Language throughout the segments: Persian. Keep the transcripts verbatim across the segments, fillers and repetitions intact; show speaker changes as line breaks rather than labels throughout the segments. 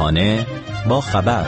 میهمان با خبر.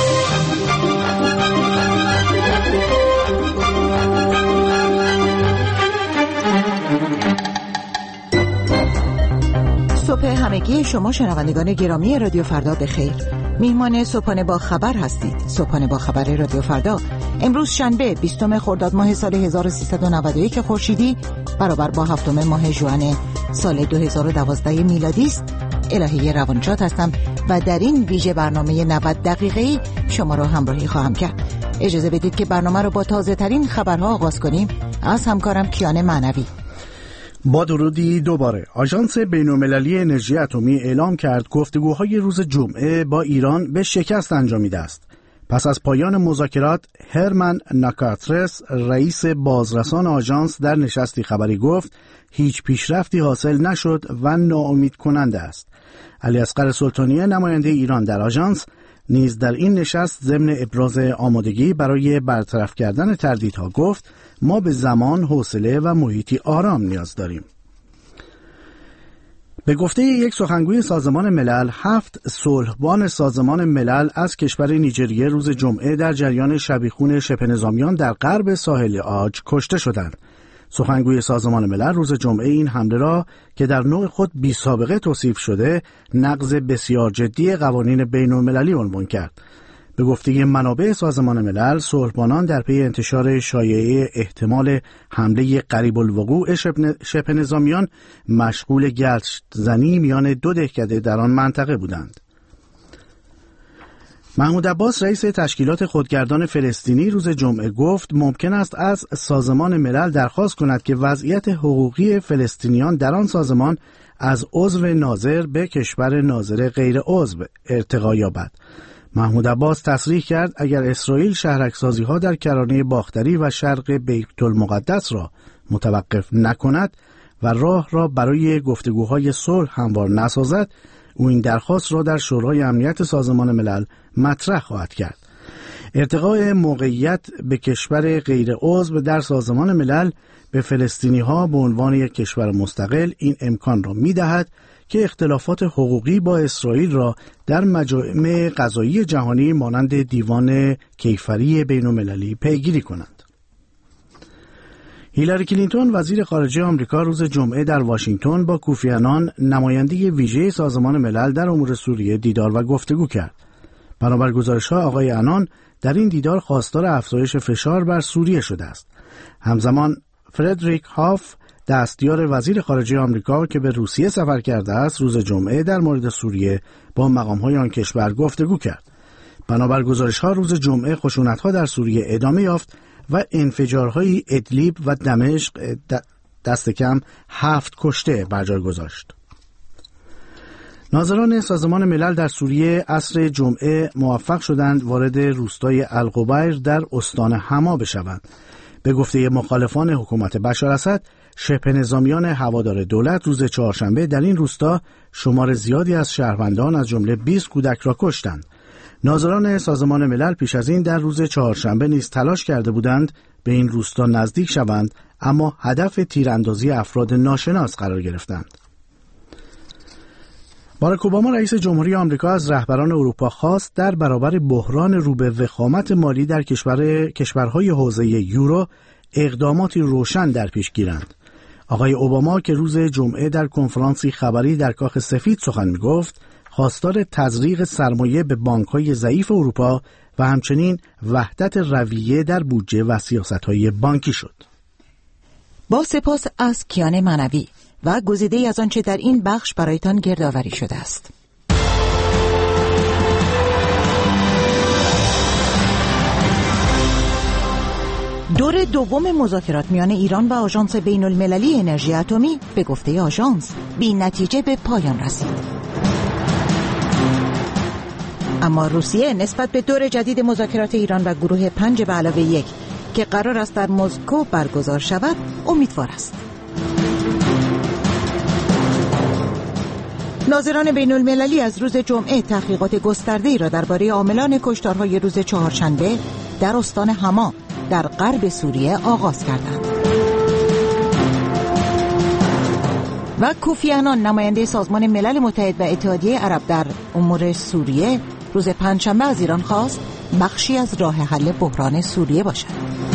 صبح همگی شما شنوندگان گرامی رادیو فردا بخیر. میهمان صبحانه با خبر هستید. صبحانه با خبر رادیو فردا امروز شنبه بیستم خرداد ماه سال هزار و سیصد و نود و یک خورشیدی برابر با هفتم ماه ژوئن سال دو هزار و دوازده میلادی است. الهی روانشاد هستم و در این ویژه برنامه نود دقیقه‌ای شما را همراهی خواهم کرد. اجازه بدید که برنامه را با تازه ترین خبرها آغاز کنیم. از همکارم کیان معنوی.
با درودی دوباره. آژانس بین‌المللی انرژی اتمی اعلام کرد گفتگوهای روز جمعه با ایران به شکست انجامید است. پس از پایان مذاکرات، هرمن ناکاترس رئیس بازرسان آژانس در نشستی خبری گفت هیچ پیشرفتی حاصل نشد و ناامید کننده است. علیاصغر سلطانیه نماینده ایران در آژانس نیز در این نشست ضمن ابراز آمادگی برای برطرف کردن تردیدها گفت ما به زمان، حوصله و محیطی آرام نیاز داریم. به گفته یک سخنگوی سازمان ملل، هفت صلحبان سازمان ملل از کشور نیجریه روز جمعه در جریان شبیخون شبه نظامیان در غرب ساحل عاج کشته شدند. سخنگوی سازمان ملل روز جمعه این حمله را که در نوع خود بی سابقه توصیف شده، نقض بسیار جدی قوانین بین المللی عنوان کرد. به گفته منابع سازمان ملل، صلحبانان در پی انتشار شایعه احتمال حمله قریب الوقوع شبه نظامیان مشغول گشت زنی میان دو دهکده در آن منطقه بودند. محمود عباس رئیس تشکیلات خودگردان فلسطینی روز جمعه گفت ممکن است از سازمان ملل درخواست کند که وضعیت حقوقی فلسطینیان در آن سازمان از عضو ناظر به کشور ناظر غیر عضو ارتقا یابد. محمود عباس تصریح کرد اگر اسرائیل شهرک‌سازی‌ها در کرانه باختری و شرق بیت المقدس را متوقف نکند و راه را برای گفتگوهای صلح هموار نسازد، او این درخواست را در شورای امنیت سازمان ملل مطرح خواهد کرد. ارتقاء موقعیت به کشور غیر عضو در سازمان ملل به فلسطینی‌ها به عنوان یک کشور مستقل این امکان را می‌دهد که اختلافات حقوقی با اسرائیل را در مجامع قضایی جهانی مانند دیوان کیفری بین‌المللی پیگیری کنند. هیلاری کلینتون وزیر خارجه آمریکا روز جمعه در واشنگتن با کوفی عنان نماینده ویژه سازمان ملل در امور سوریه دیدار و گفتگو کرد. بنابر گزارش‌ها آقای عنان در این دیدار خواستار افزایش فشار بر سوریه شده است. همزمان فردریک هاف دستیار وزیر خارجه آمریکا که به روسیه سفر کرده است روز جمعه در مورد سوریه با مقام‌های آن کشور گفتگو کرد. بنابر گزارش‌ها روز جمعه خشونت‌ها در سوریه ادامه یافت و انفجارهای ادلیب و دمشق دست کم هفت کشته بر جای گذاشت. ناظران سازمان ملل در سوریه عصر جمعه موفق شدند وارد روستای القبیر در استان حما بشوند. به گفته مخالفان حکومت بشار اسد، شبه نظامیان هوادار دولت روز چهارشنبه در این روستا شمار زیادی از شهروندان از جمله بیست کودک را کشتند. ناظران سازمان ملل پیش از این در روز چهارشنبه نیز تلاش کرده بودند به این روستا نزدیک شوند، اما هدف تیراندازی افراد ناشناس قرار گرفتند. باراک اوباما رئیس جمهوری آمریکا از رهبران اروپا خواست در برابر بحران رو به وخامت مالی در کشور کشورهای حوزه یورو اقداماتی روشن در پیش گیرند. آقای اوباما که روز جمعه در کنفرانسی خبری در کاخ سفید سخن می‌گفت، خواستار تزریق سرمایه به بانک‌های ضعیف اروپا و همچنین وحدت رویه در بودجه و سیاست‌های بانکی شد.
با سپاس از کیان معنوی و گزیده‌ای از آنچه در این بخش برایتان گردآوری شده است. دور دوم مذاکرات میان ایران و آژانس بین‌المللی انرژی اتمی به گفته آژانس بی نتیجه به پایان رسید. اما روسیه نسبت به دور جدید مذاکرات ایران و گروه پنج به علاوه یک که قرار است در مسکو برگزار شود امیدوار است. ناظران بین المللی از روز جمعه تحقیقات گسترده‌ای را درباره عاملان کشتارهای روز چهارشنبه در استان حما در غرب سوریه آغاز کردند. و کوفی عنان نماینده سازمان ملل متحد و اتحادیه عرب در امور سوریه روز پنجشنبه از ایران خواست بخشی از راه حل بحران سوریه باشد.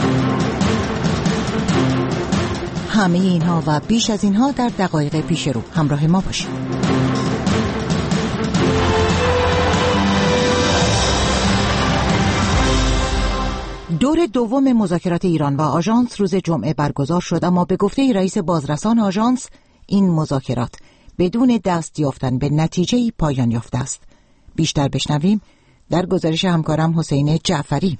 همه اینها و بیش از اینها در دقایق پیش رو همراه ما باشید. دور دوم مذاکرات ایران و آژانس روز جمعه برگزار شد، اما به گفته رئیس بازرسان آژانس این مذاکرات بدون دست یافتن به نتیجه‌ای پایان یافته است. بیشتر بشنویم در گزارش همکارم حسین جعفری.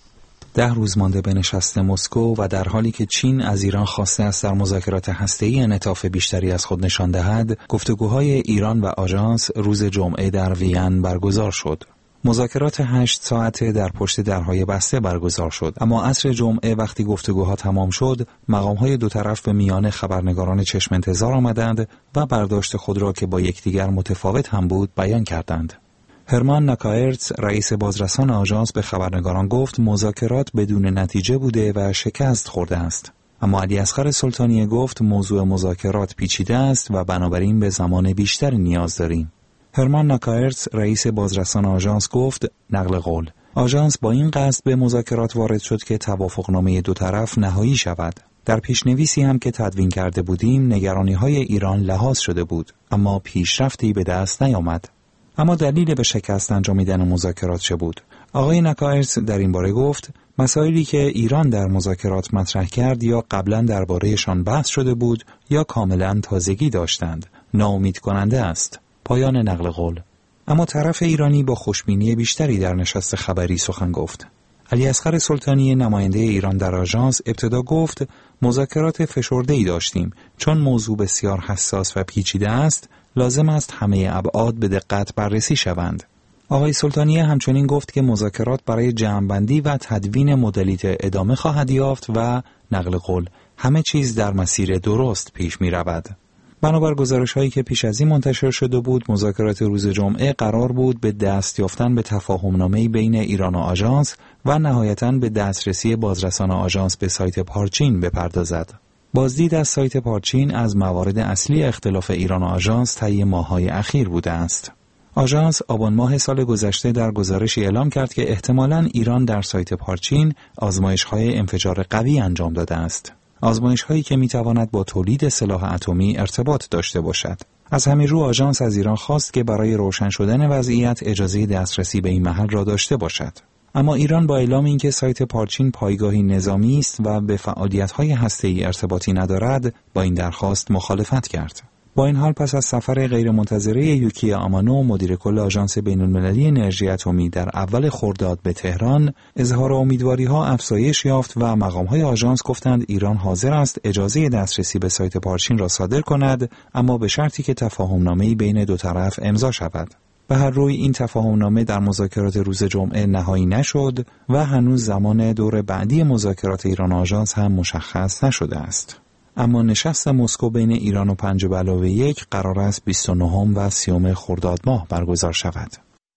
ده روز مانده به نشست مسکو و در حالی که چین از ایران خواسته است در مذاکرات هسته‌ای انعطاف بیشتری از خود نشان دهد، گفتگوهای ایران و آژانس روز جمعه در وین برگزار شد. مذاکرات هشت ساعته در پشت درهای بسته برگزار شد، اما عصر جمعه وقتی گفتگوها تمام شد، مقام‌های دو طرف به میان خبرنگاران چشم انتظار آمدند و برداشت خود را که با یکدیگر متفاوت هم بود بیان کردند. هرمان ناکایرتس رئیس بازرسان آژانس به خبرنگاران گفت مذاکرات بدون نتیجه بوده و شکست خورده است. اما علیاصغر سلطانی گفت موضوع مذاکرات پیچیده است و بنابراین به زمان بیشتری نیاز داریم. هرمان ناکایرتس رئیس بازرسان آژانس گفت نقل قول آژانس با این قصد به مذاکرات وارد شد که توافقنامه دو طرف نهایی شود. در پیشنویسی هم که تدوین کرده بودیم نگرانی‌های ایران لحاظ شده بود، اما پیشرفتی به دست نیامد. اما دلیل به شکست انجامیدن مذاکرات چه بود؟ آقای ناکایرتس در این باره گفت مسائلی که ایران در مذاکرات مطرح کرد یا قبلا درباره‌شان بحث شده بود یا کاملا تازگی داشتند. ناامید کننده است. پایان نقل قول. اما طرف ایرانی با خوشبینی بیشتری در نشست خبری سخن گفت. علیاصغر سلطانی نماینده ایران در آژانس ابتدا گفت مذاکرات فشرده‌ای داشتیم، چون موضوع بسیار حساس و پیچیده است لازم است همه ابعاد به دقت بررسی شوند. آقای سلطانی همچنین گفت که مذاکرات برای جمع‌بندی و تدوین مدلیت ادامه خواهد یافت و نقل قول همه چیز در مسیر درست پیش می رود. بنابر گزارش‌هایی که پیش از این منتشر شده بود، مذاکرات روز جمعه قرار بود به دست یافتن به تفاهم‌نامه‌ای بین ایران و آژانس و نهایتاً به دسترسی بازرسان آژانس به سایت پارچین بپردازد. بازدید از سایت پارچین از موارد اصلی اختلاف ایران و آژانس طی ماه‌های اخیر بوده است. آژانس آبان ماه سال گذشته در گزارشی اعلام کرد که احتمالاً ایران در سایت پارچین آزمایش‌های انفجار قوی انجام داده است. آزمایش‌هایی که می‌تواند با تولید سلاح اتمی ارتباط داشته باشد. از همین رو آژانس از ایران خواست که برای روشن شدن وضعیت اجازه دسترسی به این محل را داشته باشد. اما ایران با اعلام اینکه سایت پارچین پایگاهی نظامی است و به فعالیت‌های هسته‌ای ارتباطی ندارد، با این درخواست مخالفت کرد. با این حال پس از سفر غیرمنتظره یوکی آمانو مدیر کل آژانس بین‌المللی انرژی اتمی در اول خرداد به تهران، اظهار امیدواری‌ها افزایش یافت و مقام‌های آژانس گفتند ایران حاضر است اجازه دسترسی به سایت پارچین را صادر کند، اما به شرطی که تفاهم‌نامه‌ای بین دو طرف امضا شود. به هر روی این تفاهم‌نامه در مذاکرات روز جمعه نهایی نشد و هنوز زمان دور بعدی مذاکرات ایران و آژانس هم مشخص نشده است. اما نشست مسکو بین ایران و پنج به علاوه یک قرار است بیست و نهم و سیوم خرداد ماه برگزار شود.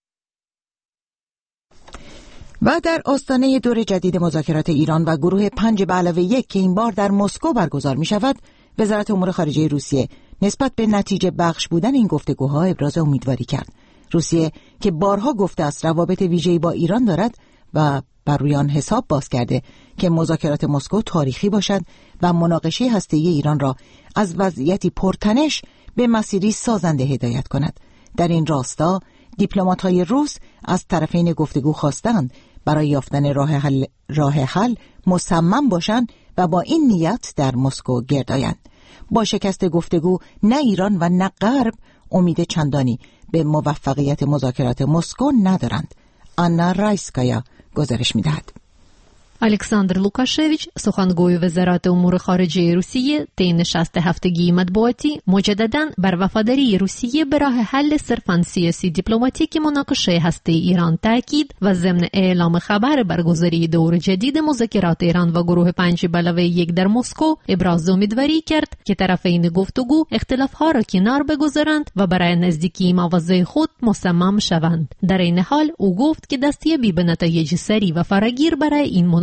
و در آستانه دور جدید مذاکرات ایران و گروه پنج به علاوه یک که این بار در مسکو برگزار می شود، وزارت امور خارجه روسیه نسبت به نتیجه بخش بودن این گفتگوها ابراز امیدواری کرد. روسیه که بارها گفته است روابط ویژه‌ای با ایران دارد و بر روی آن حساب باز کرده که مذاکرات مسکو تاریخی باشد و مناقشه هسته‌ای ایران را از وضعیتی پرتنش به مسیری سازنده هدایت کند. در این راستا دیپلمات‌های روس از طرفین گفتگو خواستند برای یافتن راه حل راه حل مصمم باشند و با این نیت در مسکو گرد آیند. با شکست گفتگو نه ایران و نه غرب امید چندانی به موفقیت مذاکرات مسکو ندارند. آنا رایسکایا گزارش می‌دهد.
الکساندر لوکاشویچ سخنگوی وزارت امور خارجه روسیه طی نشست هفتگی مطبوعاتی مجدداً بر وفاداری روسیه به راه حل صرفاً سیاسی دیپلماتیک مناقشه هسته ایران تاکید و ضمن اعلام خبر برگزاری دور جدید مذاکرات ایران و گروه پنج به علاوه یک در مسکو ابراز امیدواری کرد که طرفین گفتگو اختلاف‌ها را کنار بگذارند و برای نزدیکی مواضع خود مصمم شوند. در این حال او گفت که دستیابی به نتایج سریع و فراگیر برای این مناقشه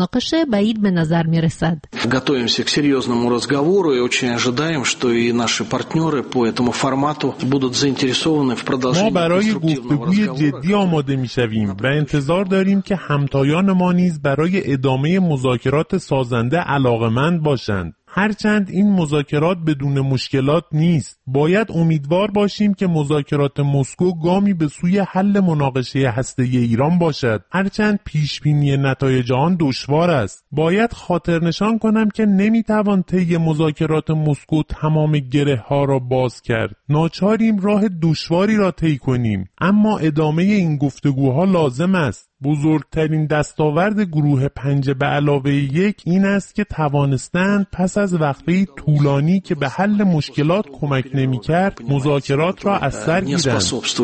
مناقشه بعید به نظر می رسد.
Готовимся к серьезному разговору и очень ожидаем, что и наши партнеры по этому формату будут заинтересованы в продолжении.
ما برای گفتگوی جدی آماده می‌شویم و انتظار داریم که همتایان ما نیز برای ادامه مذاکرات سازنده علاقه‌مند باشند. هرچند این مذاکرات بدون مشکلات نیست، باید امیدوار باشیم که مذاکرات مسکو گامی به سوی حل مناقشه هسته‌ای ایران باشد. هرچند پیشبینی نتایج آن دشوار است. باید خاطر نشان کنم که نمیتوان طی مذاکرات مسکو تمام گره ها را باز کرد. ناچاریم راه دشواری را طی کنیم، اما ادامه این گفتگوها لازم است. بزرگترین دستاورد گروه پنج به علاوه یک این است که توانستند پس از وقفه طولانی که به حل مشکلات کمک نمی‌کرد مذاکرات را از سر گیرند.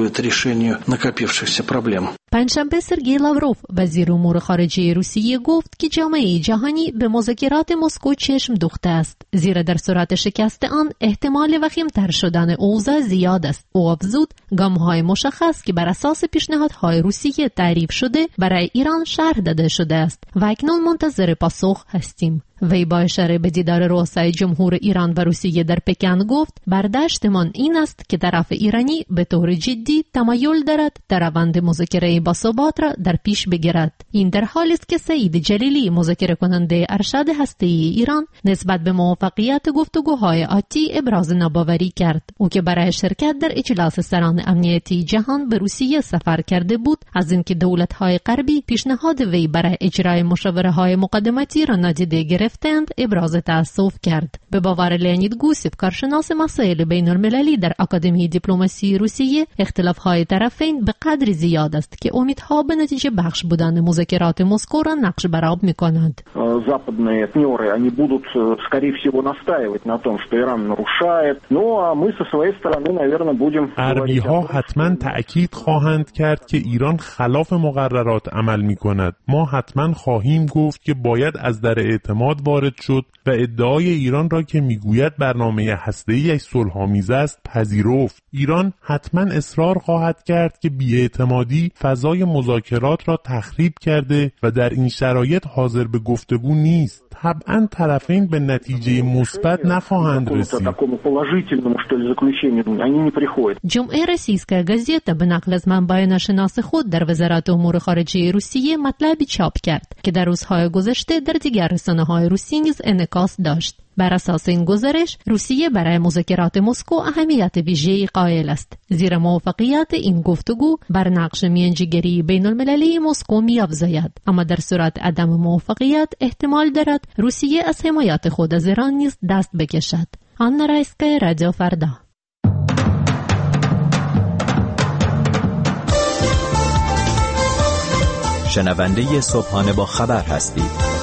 پنجشنبه سرگئی لاوروف وزیر امور خارجه روسیه گفت که جامعه جهانی به مذاکرات مسکو چشم دوخته است، زیرا در صورت شکست آن احتمال وخیم‌تر شدن اوضاع زیاد است. او افزود گام‌های مشخص که بر اساس پیشنهادهای روسیه تعریف شده برای ایران شرح داده شده است و اکنون منتظر پاسخ هستیم. وی با اشاره به دیدار رؤسای جمهور ایران و روسیه در پکن گفت برداشتمان این است که طرف ایرانی به طور جدی تمایل دارد در روند مذاکره باثبات را در پیش بگیرد. این در حالی است که سعید جلیلی مذاکره کننده ارشد هسته‌ای ایران نسبت به موفقیت گفتگوهای آتی ابراز ناباوری کرد. او که برای شرکت در اجلاس سران امنیتی جهان به روسیه سفر کرده بود، از اینکه دولت‌های غربی پیشنهاد وی برای اجرای مشاوره‌های مقدماتی را نادیده گرفتند ابراز تأسف کرد. به باور لئونید گوسیف کارشناس مسائل بین المللی در آکادمی دیپلماسی روسیه، اختلاف‌های طرفین به قدری زیاد است که امیدها به نتیجه بخش بودن مذاکرات مسکو را نقش بر آب می‌کنند.
Западные партнеры, они будут, скорее всего, настаивать на том, что Иран нарушает. Ну, а мы со своей стороны, наверное, будем.
غربی‌ها حتما تأکید خواهند کرد که ایران خلاف مقررات عمل می‌کند. ما حتما خواهیم گفت که باید از در اعتماد وارد شد و ادعای ایران را که میگوید برنامه هسته‌ای صلح‌آمیز است پذیرفت. ایران حتما اصرار خواهد کرد که بی‌اعتمادی فضای مذاکرات را تخریب کرده و در این شرایط حاضر به گفتگو نیست. طبعا طرفین به نتیجه مثبت نخواهند رسید.
جمعه روسیسکا گازета به نقل از منبع ناشناس خود در وزارت امور خارجه روسیه مطلبی چاپ کرد که در روزهای گذشته در دیگر رسانه‌های روسی نیز انعکاس داشت. بر اساس این گزارش، روسیه برای مذاکرات مسکو اهمیت ویژه‌ای قائل است، زیرا موفقیت این گفتگو بر نقش میانجیگری بین المللی مسکو می‌افزاید، اما در صورت عدم موفقیت احتمال دارد روسیه از حمایت خود از ایران نیز دست بکشد. آنا رایسکا، رادیو فردا.
شنونده صبحانه با خبر هستید.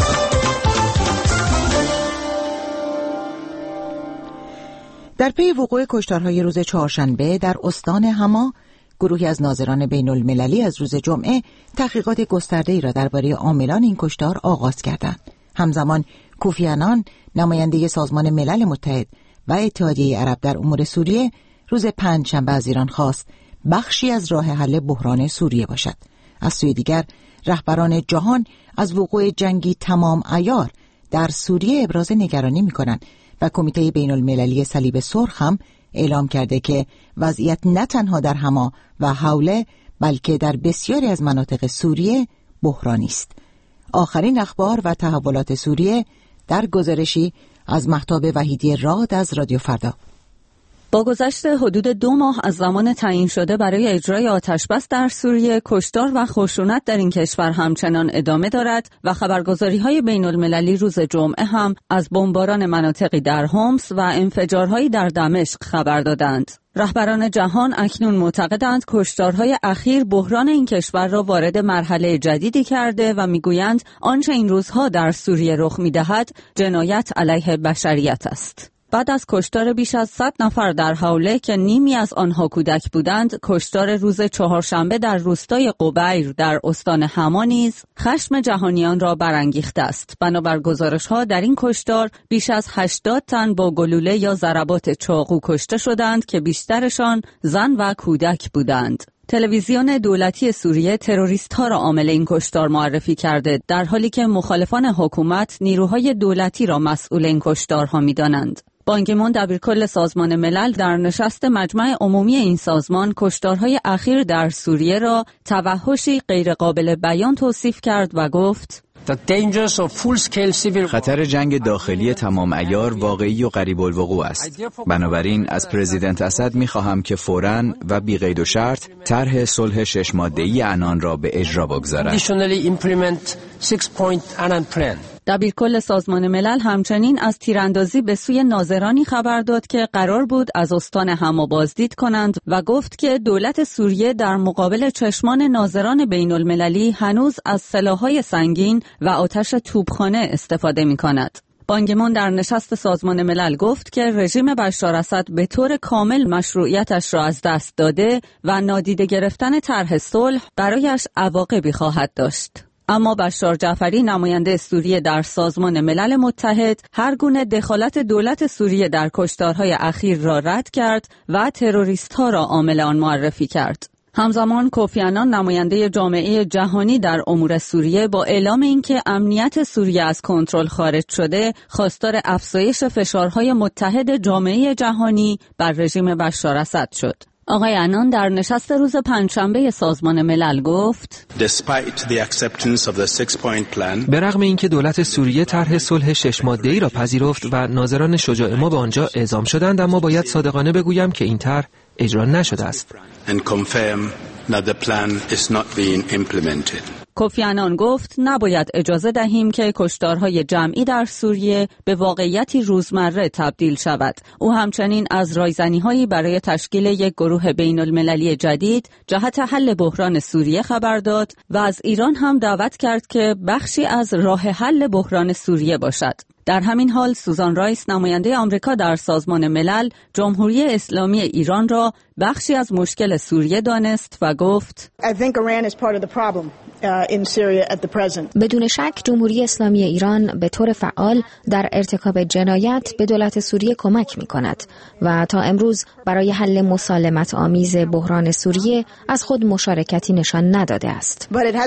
در پی وقوع کشتارهای روز چهارشنبه در استان حما، گروهی از ناظران بین المللی از روز جمعه تحقیقات گسترده‌ای را درباره عاملان این کشتار آغاز کردند. همزمان کوفی عنان، نماینده سازمان ملل متحد و اتحادیه عرب در امور سوریه، روز پنجشنبه از ایران خواست بخشی از راه حل بحران سوریه باشد. از سوی دیگر، رهبران جهان از وقوع جنگی تمام عیار در سوریه ابراز نگرانی می‌کنند و کمیته بین المللی صلیب سرخ هم اعلام کرده که وضعیت نه تنها در حما و حوله بلکه در بسیاری از مناطق سوریه بحرانی است. آخرین اخبار و تحولات سوریه در گزارشی از مهتاب وحیدی راد از رادیو فردا.
با گذشت حدود دو ماه از زمان تعیین شده برای اجرای آتشبس در سوریه، کشتار و خشونت در این کشور همچنان ادامه دارد و خبرگزاری‌های بین‌المللی روز جمعه هم از بمباران مناطقی در حمص و انفجارهایی در دمشق خبر دادند. رهبران جهان اکنون معتقدند کشتارهای اخیر بحران این کشور را وارد مرحله جدیدی کرده و میگویند آنچه این روزها در سوریه رخ می‌دهد جنایت علیه بشریت است. بعد از کشتار بیش از صد نفر در حوله که نیمی از آنها کودک بودند، کشتار روز چهارشنبه در روستای قبیر در استان حما نیز خشم جهانیان را برانگیخته است. بنابر گزارش‌ها در این کشتار بیش از هشتاد تن با گلوله یا ضربات چاقو کشته شدند که بیشترشان زن و کودک بودند. تلویزیون دولتی سوریه تروریست‌ها را عامل این کشتار معرفی کرده، در حالی که مخالفان حکومت نیروهای دولتی را مسئول این کشتارها می‌دانند. بان کی مون دبیرکل سازمان ملل در نشست مجمع عمومی این سازمان کشتارهای اخیر در سوریه را توحشی غیرقابل بیان توصیف کرد و گفت
خطر جنگ داخلی تمام عیار واقعی و قریب الوقوع است. بنابراین از پرزیدنت اسد می‌خواهم که فوراً و بی قید و شرط طرح صلح شش ماده‌ای عنان را به اجرا بگذارد.
دبیرکل سازمان ملل همچنین از تیراندازی به سوی ناظرانی خبر داد که قرار بود از استان حما بازدید کنند و گفت که دولت سوریه در مقابل چشمان ناظران بین المللی هنوز از سلاح‌های سنگین و آتش توپخانه استفاده می‌کند. بان کی مون در نشست سازمان ملل گفت که رژیم بشار اسد به طور کامل مشروعیتش را از دست داده و نادیده گرفتن طرح صلح برایش عواقبی خواهد داشت. اما بشار جعفری نماینده سوریه در سازمان ملل متحد هر گونه دخالت دولت سوریه در کشتارهای اخیر را رد کرد و تروریست‌ها را عامل آن معرفی کرد. همزمان کوفی عنان نماینده جامعه جهانی در امور سوریه با اعلام اینکه امنیت سوریه از کنترل خارج شده، خواستار افزایش فشارهای متحد جامعه جهانی بر رژیم بشار اسد شد. آقای عنان در نشست روز پنجشنبه سازمان ملل گفت
به رغم اینکه دولت سوریه طرح صلح شش ماده‌ای را پذیرفت و ناظران شجاع ما به آنجا اعزام شدند، اما باید صادقانه بگویم که این طرح اجرا نشده است.
کوفی عنان گفت نباید اجازه دهیم که کشتارهای جمعی در سوریه به واقعیتی روزمره تبدیل شود. او همچنین از رایزنی‌هایی برای تشکیل یک گروه بین المللی جدید جهت حل بحران سوریه خبر داد و از ایران هم دعوت کرد که بخشی از راه حل بحران سوریه باشد. در همین حال سوزان رایس نماینده آمریکا در سازمان ملل جمهوری اسلامی ایران را بخشی از مشکل سوریه دانست و گفت
بدون شک جمهوری اسلامی ایران به طور فعال در ارتکاب جنایت به دولت سوریه کمک می کند و تا امروز برای حل مسالمت آمیز بحران سوریه از خود مشارکتی نشان نداده است.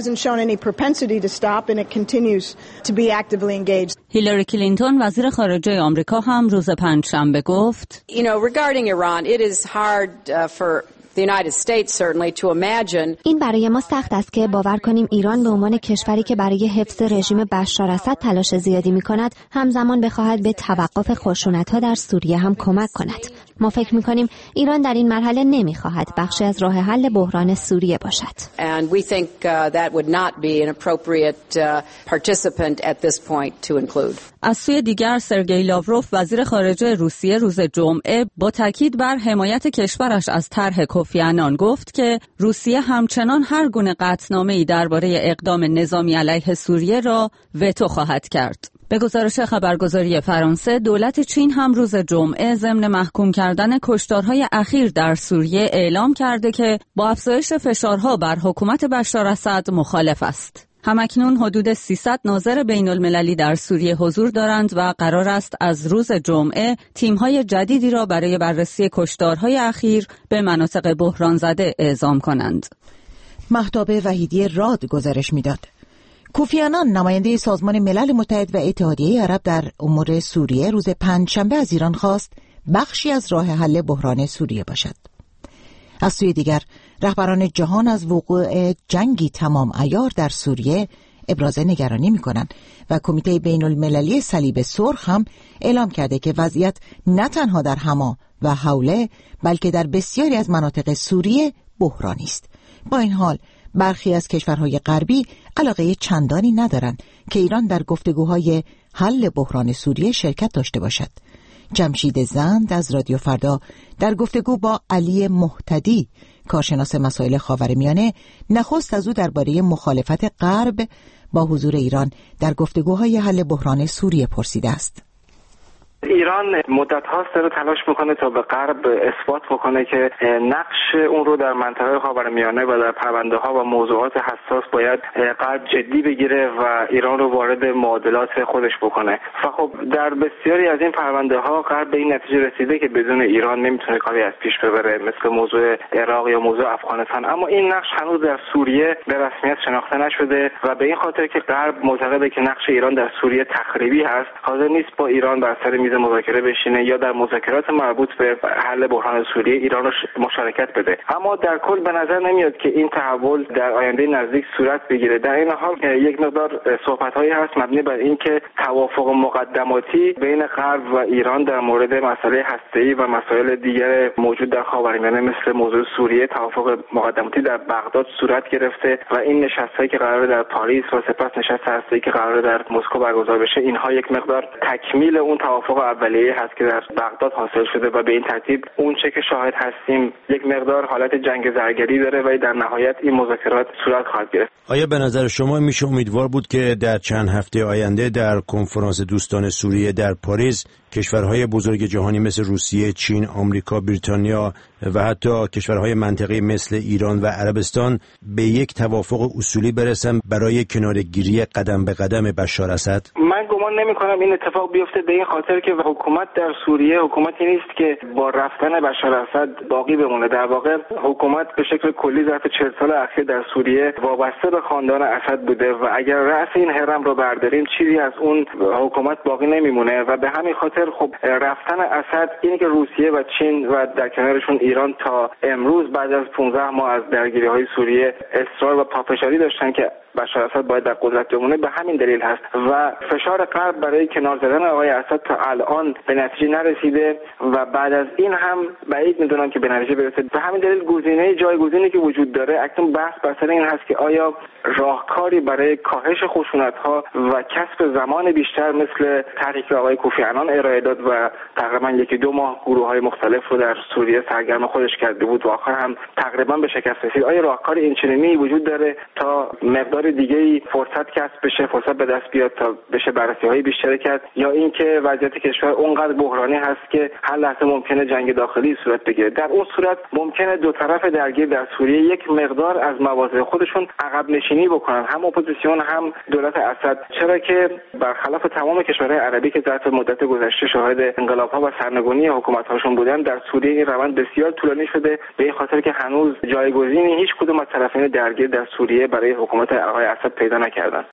هیلاری کلینتون وزیر خارجه آمریکا هم روز پنجشنبه گفت
You know, regarding Iran, it is hard uh, for the United States certainly to imagine.
این برای ما سخت است که باور کنیم ایران به عنوان کشوری که برای حفظ رژیم بشار اسد تلاش زیادی می‌کند همزمان بخواهد به توقف خشونت‌ها در سوریه هم کمک کند. ما فکر می‌کنیم ایران در این مرحله نمی‌خواهد بخشی از راه حل بحران سوریه باشد.
And we think uh, that would not be an appropriate uh, participant at this point to include.
از سوی دیگر سرگئی لاوروف وزیر خارجه روسیه روز جمعه با تاکید بر حمایت کشورش از طرح کوفی عنان گفت که روسیه همچنان هر گونه قطعنامه‌ای درباره اقدام نظامی علیه سوریه را وتو خواهد کرد. به گزارش خبرگزاری فرانسه، دولت چین هم روز جمعه ضمن محکوم کردن کشتارهای اخیر در سوریه اعلام کرده که با افزایش فشارها بر حکومت بشار اسد مخالف است. همکنون حدود سیصد ناظر بین المللی در سوریه حضور دارند و قرار است از روز جمعه تیم‌های جدیدی را برای بررسی کشتارهای اخیر به مناطق بحران زده اعزام کنند.
مهتاب وحیدی راد گزارش می‌داد. کوفی عنان نماینده سازمان ملل متحد و اتحادیه عرب در امور سوریه روز پنجشنبه از ایران خواست بخشی از راه حل بحران سوریه باشد. از سوی دیگر رهبران جهان از وقوع جنگی تمام عیار در سوریه ابراز نگرانی می‌کنند و کمیته بین المللی صلیب سرخ هم اعلام کرده که وضعیت نه تنها در حما و حوله بلکه در بسیاری از مناطق سوریه بحرانی است. با این حال برخی از کشورهای غربی علاقه چندانی ندارند که ایران در گفتگوهای حل بحران سوریه شرکت داشته باشد. جمشید زند از رادیو فردا در گفتگو با علی مهتدی کارشناس مسائل خاورمیانه نخست از او درباره مخالفت غرب با حضور ایران در گفتگوهای حل بحران سوریه پرسیده است.
ایران مدت هاست داره تلاش میکنه تا به غرب اثبات بکنه که نقش اون رو در منطقه خاورمیانه و در پرونده ها و موضوعات حساس باید غرب جدی بگیره و ایران رو وارد معادلات خودش بکنه. و خب در بسیاری از این پرونده ها غرب به این نتیجه رسیده که بدون ایران نمیتونه کاری از پیش ببره، مثل موضوع عراق یا موضوع افغانستان. اما این نقش هنوز در سوریه به رسمیت شناخته نشده و به این خاطر که غرب معتقده که نقش ایران در سوریه تخریبی هست، حاضر نیست با ایران بر سر میز مذاکره بشینه یا در مذاکرات مربوط به حل بحران سوریه ایران رو مشارکت بده. اما در کل به نظر نمیاد که این تحول در آینده نزدیک صورت بگیره. در این حال یک مقدار صحبت‌هایی هست مبنی بر اینکه توافق مقدماتی بین غرب و ایران در مورد مسئله هسته‌ای و مسائل دیگر موجود در خاورمیانه مثل موضوع سوریه توافق مقدماتی در بغداد صورت گرفته و این نشست‌هایی که قراره در پاریس و سپس نشست هسته‌ای که قراره در مسکو برگزار بشه، اینها یک مقدار تکمیل اون توافق اولیه هست که در بغداد حاصل شده و به این ترتیب اون چه که شاهد هستیم یک مقدار حالت جنگ زرگری داره و در نهایت این مذاکرات صورت خواهد گرفت.
آیا به نظر شما میشه امیدوار بود که در چند هفته آینده در کنفرانس دوستان سوریه در پاریس کشورهای بزرگ جهانی مثل روسیه، چین، آمریکا، بریتانیا و حتی کشورهای منطقه‌ای مثل ایران و عربستان به یک توافق اصولی برسن برای کناره‌گیری قدم به قدم بشار اسد؟
من گمان نمی‌کنم این اتفاق بیفته، به این خاطر که حکومت در سوریه حکومتی نیست که با رفتن بشار اسد باقی بمونه. در واقع حکومت به شکل کلی ظرف چهل سال اخیر در سوریه وابسته به خاندان اسد بوده و اگر رأس این هرم رو برداریم چیزی از اون حکومت باقی نمیمونه و به همین خاطر خب رفتن اسد، اینه که روسیه و چین و در کنارشون ایران تا امروز بعد از پانزده ماه از درگیری‌های سوریه اصرار و پافشاری داشتن که بشار اسد باید در قدرت بمونه، به همین دلیل هست و فشار غرب برای کنار زدن آقای اسد تا الان به نتیجه نرسیده و بعد از این هم بعید میدونم که به نتیجه برسه. به همین دلیل گزینه جایگزینی که وجود داره اکنون بحث بر سر این هست که آیا راهکاری برای کاهش خشونت‌ها و کسب زمان بیشتر مثل طرحی که آقای کوفی عنان ارائه داد و تقریبا یکی دو ماه گروه‌های مختلف رو در سوریه سرگرم خودش کرده بود و آخر هم تقریبا به شکست رسید، آیا راهکار اینچنینی وجود داره تا مقدار دیگه‌ای فرصت کسب بشه، فرصت به دست بیاد تا بشه بررسی‌های بیشتری کرد، یا اینکه وضعیت کشور اونقدر بحرانی هست که هر لحظه ممکنه جنگ داخلی صورت بگیره؟ در اون صورت ممکنه دو طرف درگیر در سوریه یک مقدار از مواضع خودشون عقب نشینی بکنن، هم اپوزیسیون هم دولت اسد، چرا که برخلاف تمام کشورهای عربی که ظرف مدت گذشته شاهد انقلاب‌ها و سرنگونی حکومت‌هاشون بودن، در سوریه این روند بسیار طولانی شده به این خاطر که هنوز جایگزینی هیچ کدوم از طرفین درگیر در سوریه برای حکومت آقای اسد پیدا نکردن.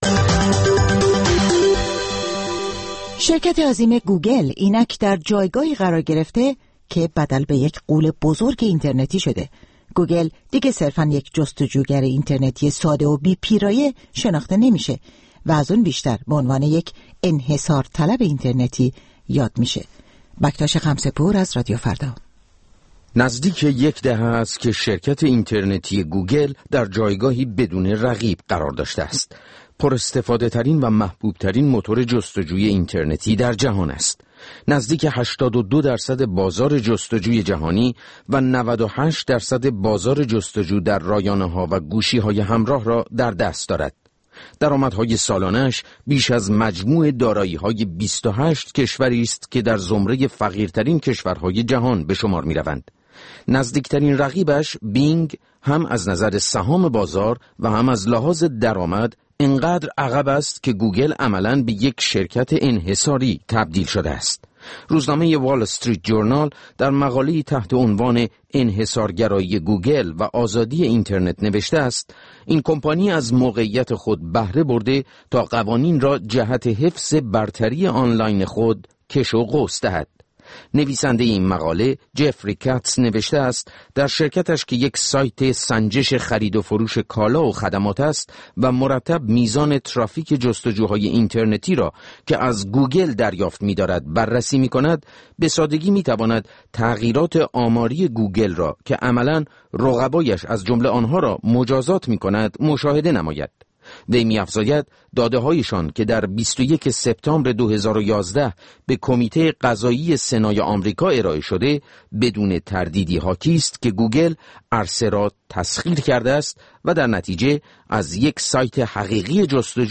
شرکت عظیم گوگل اینک در جایگاهی قرار گرفته که بدل به یک غول بزرگ اینترنتی شده. گوگل دیگه صرفاً یک جستجوگر اینترنتی ساده و بی پیرایه شناخته نمیشه و از اون بیشتر به عنوان یک انحصار طلب اینترنتی یاد میشه. بکتاش خمسپور از رادیو فردا.
نزدیک یک دهه است که شرکت اینترنتی گوگل در جایگاهی بدون رقیب قرار داشته است. پر استفاده ترین و محبوب ترین موتور جستجوی اینترنتی در جهان است. نزدیک هشتاد و دو درصد بازار جستجوی جهانی و نود و هشت درصد بازار جستجو در رایانه‌ها و گوشی‌های همراه را در دست دارد. درآمدهای سالانه‌اش بیش از مجموع دارایی‌های بیست و هشت کشوری است که در زمره فقیرترین کشورهای جهان به شمار می‌روند. نزدیکترین رقیبش بینگ هم از نظر سهام بازار و هم از لحاظ درآمد انقدر عقب است که گوگل عملاً به یک شرکت انحصاری تبدیل شده است. روزنامه وال استریت جورنال در مقاله‌ای تحت عنوان انحصارگرایی گوگل و آزادی اینترنت نوشته است این کمپانی از موقعیت خود بهره برده تا قوانین را جهت حفظ برتری آنلاین خود کش و قوس دهد. نویسنده این مقاله جفری کاتس نوشته است در شرکتش که یک سایت سنجش خرید و فروش کالا و خدمات است و مرتب میزان ترافیک جستجوهای اینترنتی را که از گوگل دریافت می‌دارد بررسی می‌کند، به سادگی می‌تواند تغییرات آماری گوگل را که عملاً رقبایش از جمله آنها را مجازات می‌کند مشاهده نماید. وی می‌افزاید داده‌هایشان که در بیست و یکم سپتامبر دو هزار و یازده به کمیته قضایی سنای آمریکا ارائه شده بدون تردیدی حاکی است که گوگل عرصه را تسخیر کرده است و در نتیجه از یک سایت حقیقی جستجو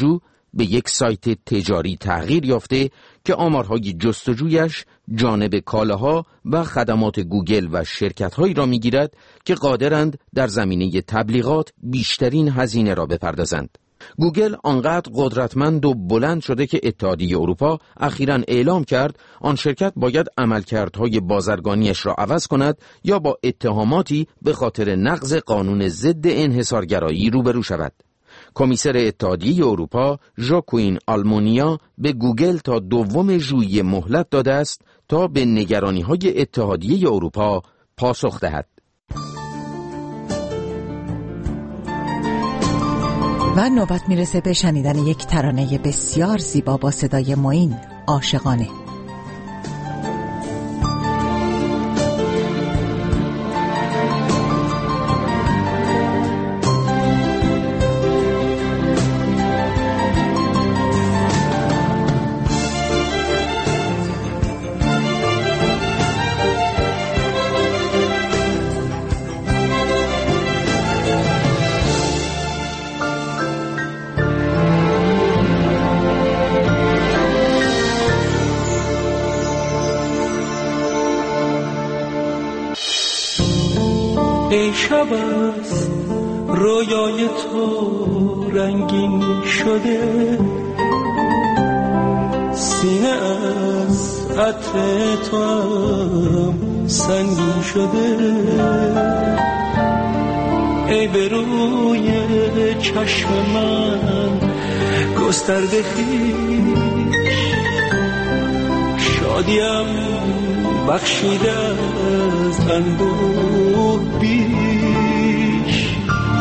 به یک سایت تجاری تغییر یافته که آمارهای جستجویش جانب کالاها و خدمات گوگل و شرکت‌هایی را می‌گیرد که قادرند در زمینه تبلیغات بیشترین هزینه را بپردازند. گوگل آنقدر قدرتمند و بلند شده که اتحادیه اروپا اخیراً اعلام کرد آن شرکت باید عملکردهای بازرگانیش را عوض کند یا با اتهاماتی به خاطر نقض قانون ضد انحصارگرایی روبرو شود. کمیسر اتحادیه اروپا ژاکوین آلمونیا به گوگل تا دوم ژوئیه مهلت داده است تا به نگرانی‌های اتحادیه اروپا پاسخ دهد.
و نوبت میرسه به شنیدن یک ترانه بسیار زیبا با صدای معین، عاشقانه.
ای شب از رویای تو رنگین شده، سینه از عطر تو هم سنگین شده. ای به روی چشم من گسترده خویش، شادیم بخشیده از اندوه بیش.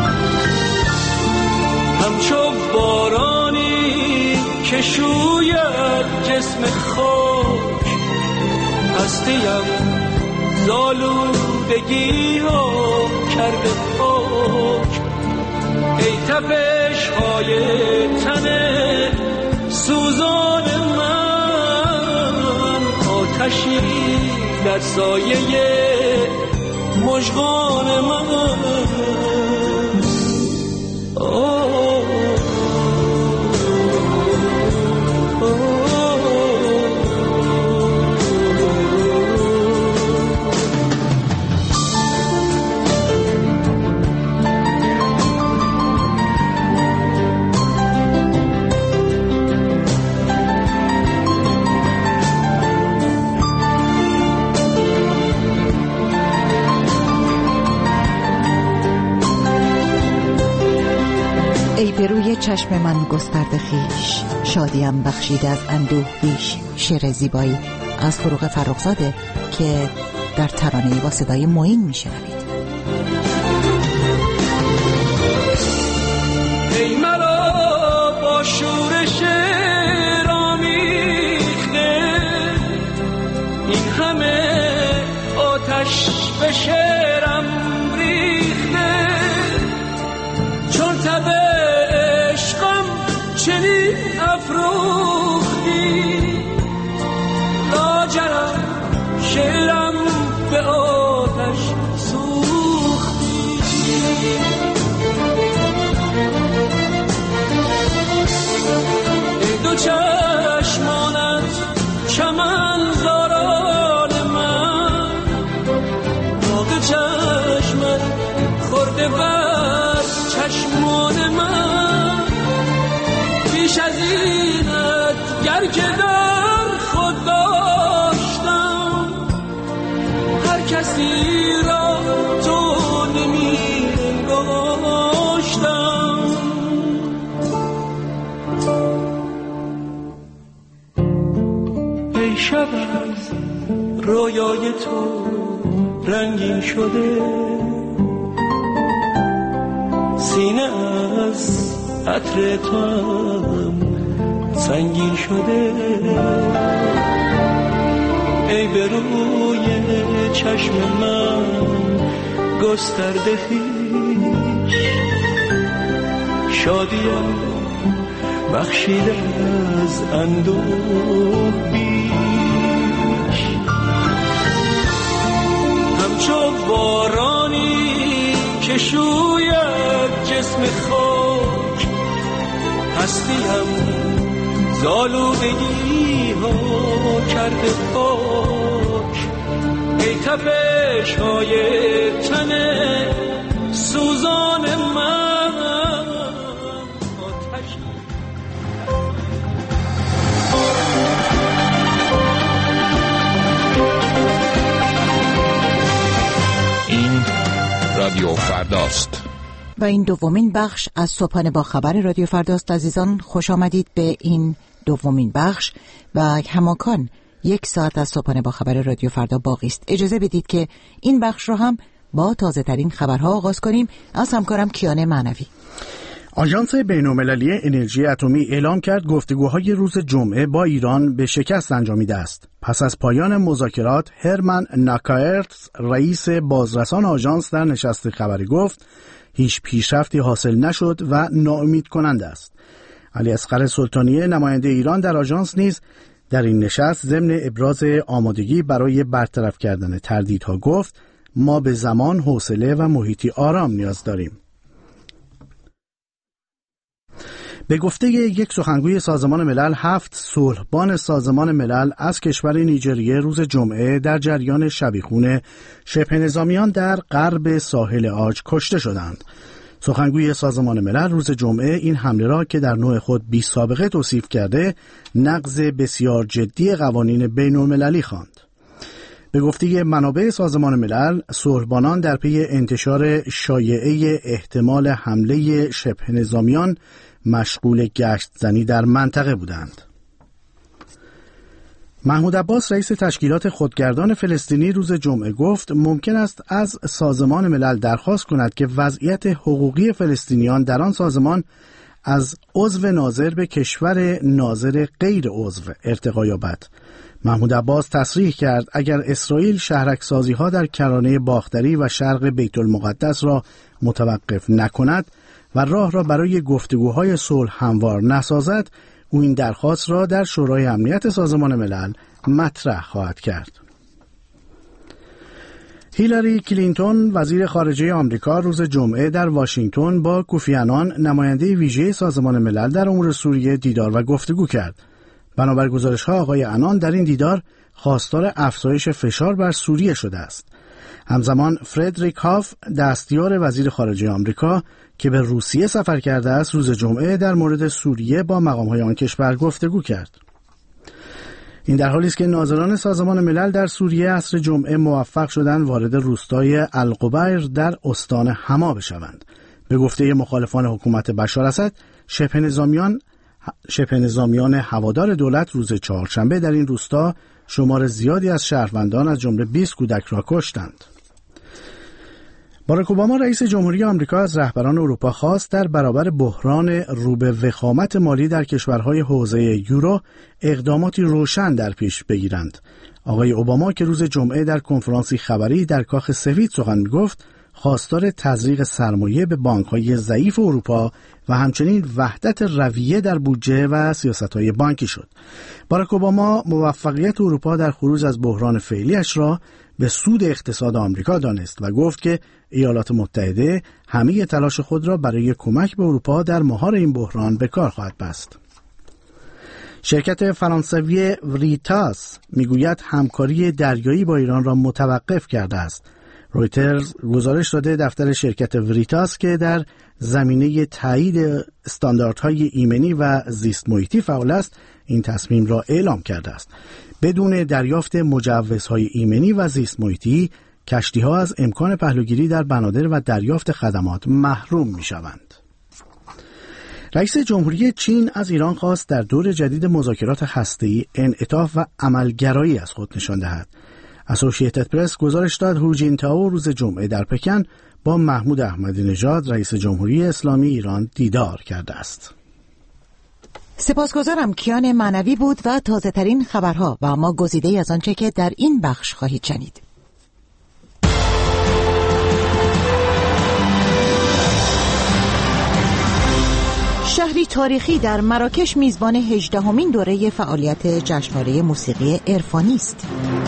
همچو بارانی که شوید جسم خاک، هستیم زالودگی ها کرده پاک. ای تپش های تن سوزان من، آتشی در سایه مژگان من.
ای به روی چشم من گسترده خویش، شادیم بخشیده از اندوه بیش. شعر زیبایی از فروغ فرخزاده که در ترانه‌ای با صدای معین میشنوید.
ای مرا با شورش رامیخته، این همه آتش به شعرم ریخته. چون تب عشقم چنین افروختی، لاجرم شعرم به آتش سوختی. ای دو چشمانت چمن زاران من، داغ چشمت خورده بر چشمان من. بیش از اینت گر که در خود داشتم، هر کسی را تو نمی انگاشتم. ای شب از رویای تو رنگین شده، سینه از عطر تو هم سنگین شده. ای به روی چشم من گسترده خویش، شادیم بخشیده از اندوه بیش. همچو بارانی که شوید جسم خاک، هستیم زالودگی ها کرده پاک، ای تپش های تن سوزان من آتش.
این رادیو فرداست
و این دومین بخش از صبحانه با خبر رادیو فرداست. عزیزان خوش آمدید به این دومین بخش و هماکان یک ساعت از صبحانه با خبر رادیو فردا باقی است. اجازه بدید که این بخش رو هم با تازه ترین خبرها آغاز کنیم. از همکارم کیانه معنوی.
آژانس بین‌المللی انرژی اتمی اعلام کرد گفتگوهای روز جمعه با ایران به شکست انجامیده است. پس از پایان مذاکرات، هرمن ناکایرتس رئیس بازرسان آژانس در نشست خبری گفت هیچ پیشرفتی حاصل نشد و ناامید کننده است. علی اصغر سلطانیه نماینده ایران در آژانس نیز در این نشست ضمن ابراز آمادگی برای برطرف کردن تردیدها گفت ما به زمان، حوصله و محیطی آرام نیاز داریم. به گفته یک سخنگوی سازمان ملل، هفت صلحبان سازمان ملل از کشور نیجریه روز جمعه در جریان شبیخون شبه نظامیان در غرب ساحل عاج کشته شدند. سخنگوی سازمان ملل روز جمعه این حمله را که در نوع خود بی سابقه توصیف کرده، نقض بسیار جدی قوانین بین المللی خواند. به گفته منابع سازمان ملل، صلحبانان در پی انتشار شایعه احتمال حمله شبه نظامیان مشغول گشت زنی در منطقه بودند. محمود عباس رئیس تشکیلات خودگردان فلسطینی روز جمعه گفت ممکن است از سازمان ملل درخواست کند که وضعیت حقوقی فلسطینیان در آن سازمان از عضو ناظر به کشور ناظر غیر عضو ارتقا یابد. محمود عباس تصریح کرد اگر اسرائیل شهرک‌سازی‌ها در کرانه باختری و شرق بیت المقدس را متوقف نکند و راه را برای گفتگوهای صلح هموار نسازد، او این درخواست را در شورای امنیت سازمان ملل مطرح خواهد کرد. هیلاری کلینتون وزیر خارجه آمریکا روز جمعه در واشنگتن با کوفی عنان نماینده ویژه سازمان ملل در امور سوریه دیدار و گفتگو کرد. بنابر گزارش‌ها آقای عنان در این دیدار خواستار افزایش فشار بر سوریه شده است. همزمان فردریک هاف دستیار وزیر خارجه آمریکا که به روسیه سفر کرده است روز جمعه در مورد سوریه با مقام‌های آن کشور گفتگو کرد. این در حالی است که ناظران سازمان ملل در سوریه عصر جمعه موفق شدند وارد روستای القبیر در استان حما بشوند. به گفته مخالفان حکومت بشار اسد، شبه نظامیان شبه نظامیان هوادار دولت روز چهارشنبه در این روستا شمار زیادی از شهروندان از جمله بیست کودک را کشتند. باراک اوباما رئیس جمهوری آمریکا از رهبران اروپا خواست در برابر بحران رو به وخامت مالی در کشورهای حوزه یورو اقداماتی روشن در پیش بگیرند. آقای اوباما که روز جمعه در کنفرانسی خبری در کاخ سفید سخن می‌گفت، خواستار تزریق سرمایه به بانک‌های ضعیف اروپا و همچنین وحدت رویه در بودجه و سیاست‌های بانکی شد. باراک اوباما موفقیت اروپا در خروج از بحران فعلیش را به سود اقتصاد آمریکا دانست و گفت که ایالات متحده همه تلاش خود را برای کمک به اروپا در مهار این بحران به کار خواهد بست. شرکت فرانسوی وریتاس میگوید همکاری دریایی با ایران را متوقف کرده است. رویترز گزارش داده دفتر شرکت وریتاس که در زمینه تایید استانداردهای ایمنی و زیست محیطی فعال است، این تصمیم را اعلام کرده است. بدون دریافت مجوزهای ایمنی و زیست محیطی، کشتی‌ها از امکان پهلوگیری در بنادر و دریافت خدمات محروم می‌شوند. رئیس جمهوری چین از ایران خواست در دور جدید مذاکرات هسته‌ای انعطاف و عملگرایی از خود نشان دهد. اسوسییتد پرس گزارش داد هو جینتائو روز جمعه در پکن با محمود احمدی نژاد رئیس جمهوری اسلامی ایران دیدار کرده است.
سپاسگزارم. کیان معنوی بود و تازه ترین خبرها و اما گزیده‌ای از آنچه که در این بخش خواهید شنید. شهری تاریخی در مراکش میزبان هجدهمین دوره فعالیت جشنواره موسیقی عرفانی است.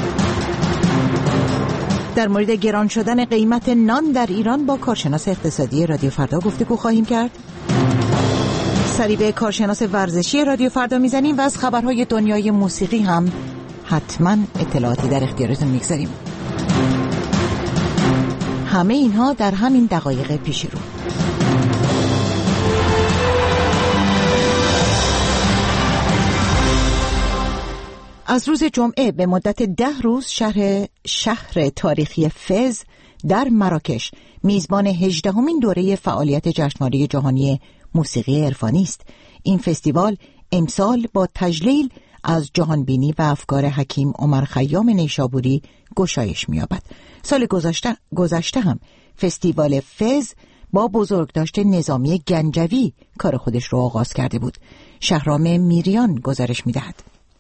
در مورد گران شدن قیمت نان در ایران با کارشناس اقتصادی رادیو فردا گفتگو خواهیم کرد. سری به کارشناس ورزشی رادیو فردا میزنیم و از خبرهای دنیای موسیقی هم حتما اطلاعاتی در اختیارتون میگذاریم. همه اینها در همین دقایق پیش رو. از روز جمعه به مدت ده روز شهر شهر تاریخی فز در مراکش میزبان هجدهمین دوره فعالیت جشنواره جهانی موسیقی عرفانی است. این فستیوال امسال با تجلیل از جهانبینی و افکار حکیم عمر خیام نیشابوری گشایش می‌یابد. سال گذشته گذشته هم فستیوال فز با بزرگداشت نظامی گنجوی کار خودش رو آغاز کرده بود. شهرام میریان گزارش می‌دهد.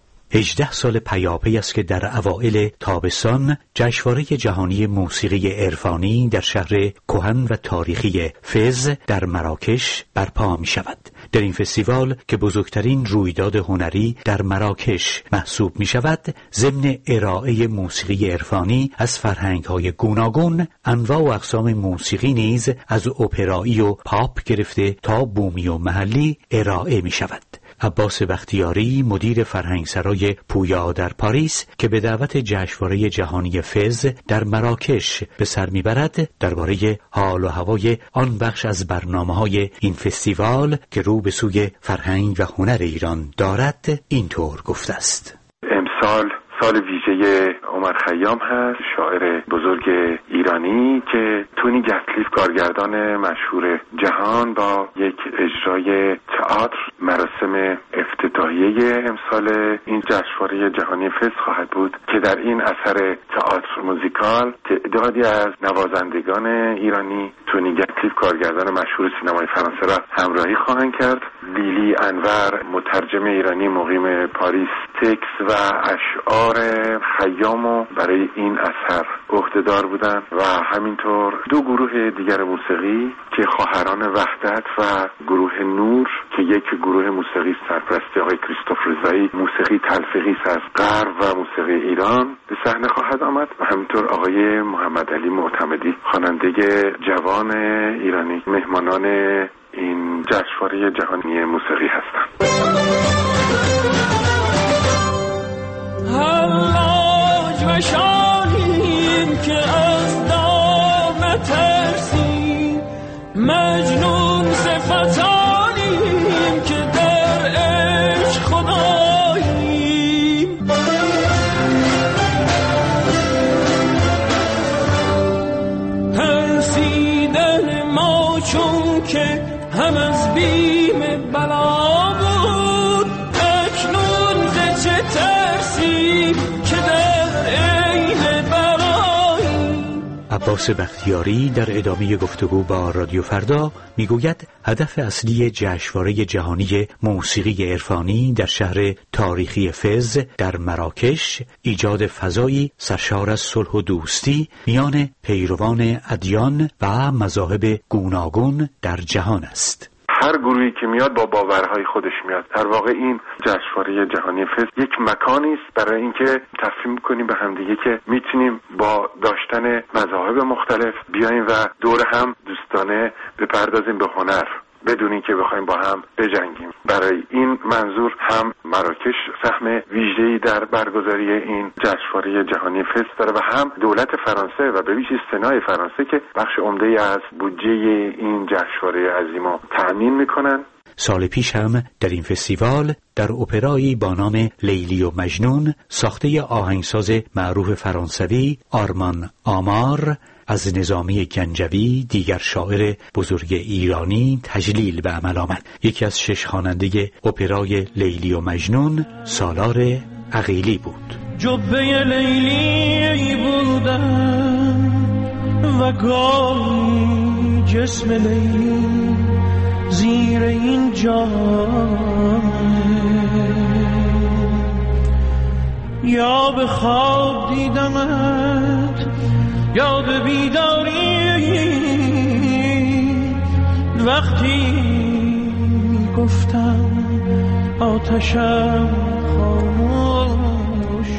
هجده سال پیاپی است که در اوائل تابستان جشنواره جهانی موسیقی عرفانی در شهر کهن و تاریخی فز در مراکش برپا می شود. در این فستیوال که بزرگترین رویداد هنری در مراکش محسوب می شود، ضمن ارائه موسیقی عرفانی از فرهنگ‌های گوناگون، انواع و اقسام موسیقی نیز از اپرایی و پاپ گرفته تا بومی و محلی ارائه می شود. عباس بختیاری مدیر فرهنگسرای پویا در پاریس که به دعوت جشنواره جهانی فز در مراکش به سر میبرد، درباره حال و هوای آن بخش از برنامه‌های این فستیوال که رو به سوی فرهنگ و هنر ایران دارد اینطور گفته است.
امسال سال ویژه عمر خیام هست، شاعر بزرگ ایرانی که تونی گتلیف کارگردان مشهور جهان با یک اجرای تئاتر مراسم افتتاحیه امسال این جشنواره جهانی فز خواهد بود که در این اثر تئاتر موزیکال تعدادی از نوازندگان ایرانی تونی گتلیف کارگردان مشهور سینمای فرانسه را همراهی خواهند کرد. لیلی انور مترجم ایرانی مقیم پاریس تکس و اشعار خیامو برای این اثر عهده‌دار بودند و همینطور دو گروه دیگر موسیقی که خواهران وحدت و گروه نور که یک گروه موسیقی سرپرستی آقای کریستوف رضایی موسیقی تلفیقی از غرب و موسیقی ایران به صحنه خواهد آمد و همینطور آقای محمد علی معتمدی خواننده جوان ایرانی مهمانان این جشنواره جهانی موسیقی هستند.
حلاج و شاهیم که از دام ترسیم، مجنون صفتانیم که در عشق خداییم. ترسیدن ما چون که هم از بیم بلا بود، اکنون ز چه ترسیم که در عین براییم.
عباس بختیاری در ادامه گفتگو با رادیو فردا میگوید هدف اصلی جشنواره جهانی موسیقی عرفانی در شهر تاریخی فز در مراکش ایجاد فضایی سرشار از صلح و دوستی میان پیروان ادیان و مذاهب گوناگون در جهان است.
هر گروهی که میاد با باورهای خودش میاد. در واقع این جشنواره جهانی فز یک مکانی است برای اینکه تفهیم کنیم به همدیگه که میتونیم با داشتن مذاهب مختلف بیایم و دور هم دوستانه بپردازیم به هنر بدون اینکه بخوایم با هم بجنگیم. برای این منظور هم مراکش سهم ویژه‌ای در برگزاری این جشنواره جهانی فز داره و هم دولت فرانسه و به ویژه سنای فرانسه که بخش عمده‌ای از بودجه این جشنواره عظیم رو تأمین میکنن.
سال پیش هم در این فستیوال در اپرایی با نام لیلی و مجنون ساخته آهنگساز معروف فرانسوی آرمان آمار از نظامی گنجوی دیگر شاعر بزرگ ایرانی تجلیل به عمل آمد. یکی از شش خواننده اپرای لیلی و مجنون سالار عقیلی بود.
جبه لیلی بودم و گاهی جسم لیلی زیر این جامه، یا به خواب دیدمت یا به بیداری، وقتی گفتم آتشم خاموش.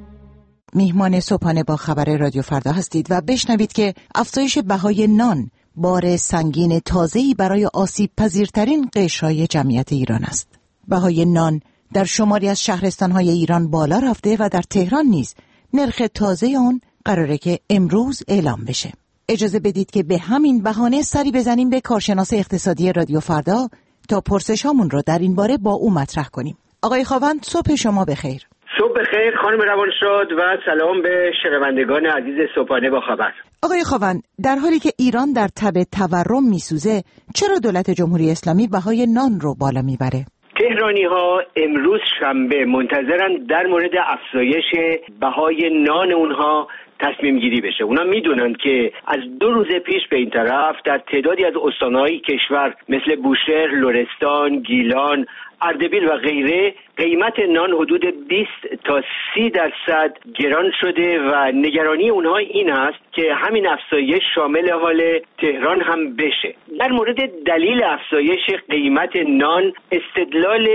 میهمان صبحانه با خبر رادیو فردا هستید و بشنوید که افزایش بهای نان بار سنگین تازه‌ای برای آسیب پذیرترین قشرهای جمعیت ایران است. بهای نان در شماری از شهرستان‌های ایران بالا رفته و در تهران نیز نرخ تازه آن قراره که امروز اعلام بشه. اجازه بدید که به همین بهانه سری بزنیم به کارشناس اقتصادی رادیو فردا تا پرسشامون رو در این باره با او مطرح کنیم. آقای خاوند، صبح شما بخیر.
صبح بخیر خانم روانشاد و سلام به شنوندگان عزیز صبحانه با خبر.
آقای خاوند، در حالی که ایران در تب تورم میسوزه، چرا دولت جمهوری اسلامی بهای نان رو بالا میبره؟
تهرانی ها امروز شنبه منتظرن در مورد افزایش بهای نان اونها تصمیم گیری بشه. اونا میدونن که از دو روز پیش به این طرف در تعدادی از استانهای کشور مثل بوشهر، لرستان، گیلان، اردبیل و غیره قیمت نان حدود بیست تا سی درصد گران شده و نگرانی اونها این است که همین افزایش شامل حال تهران هم بشه. در مورد دلیل افزایش قیمت نان استدلال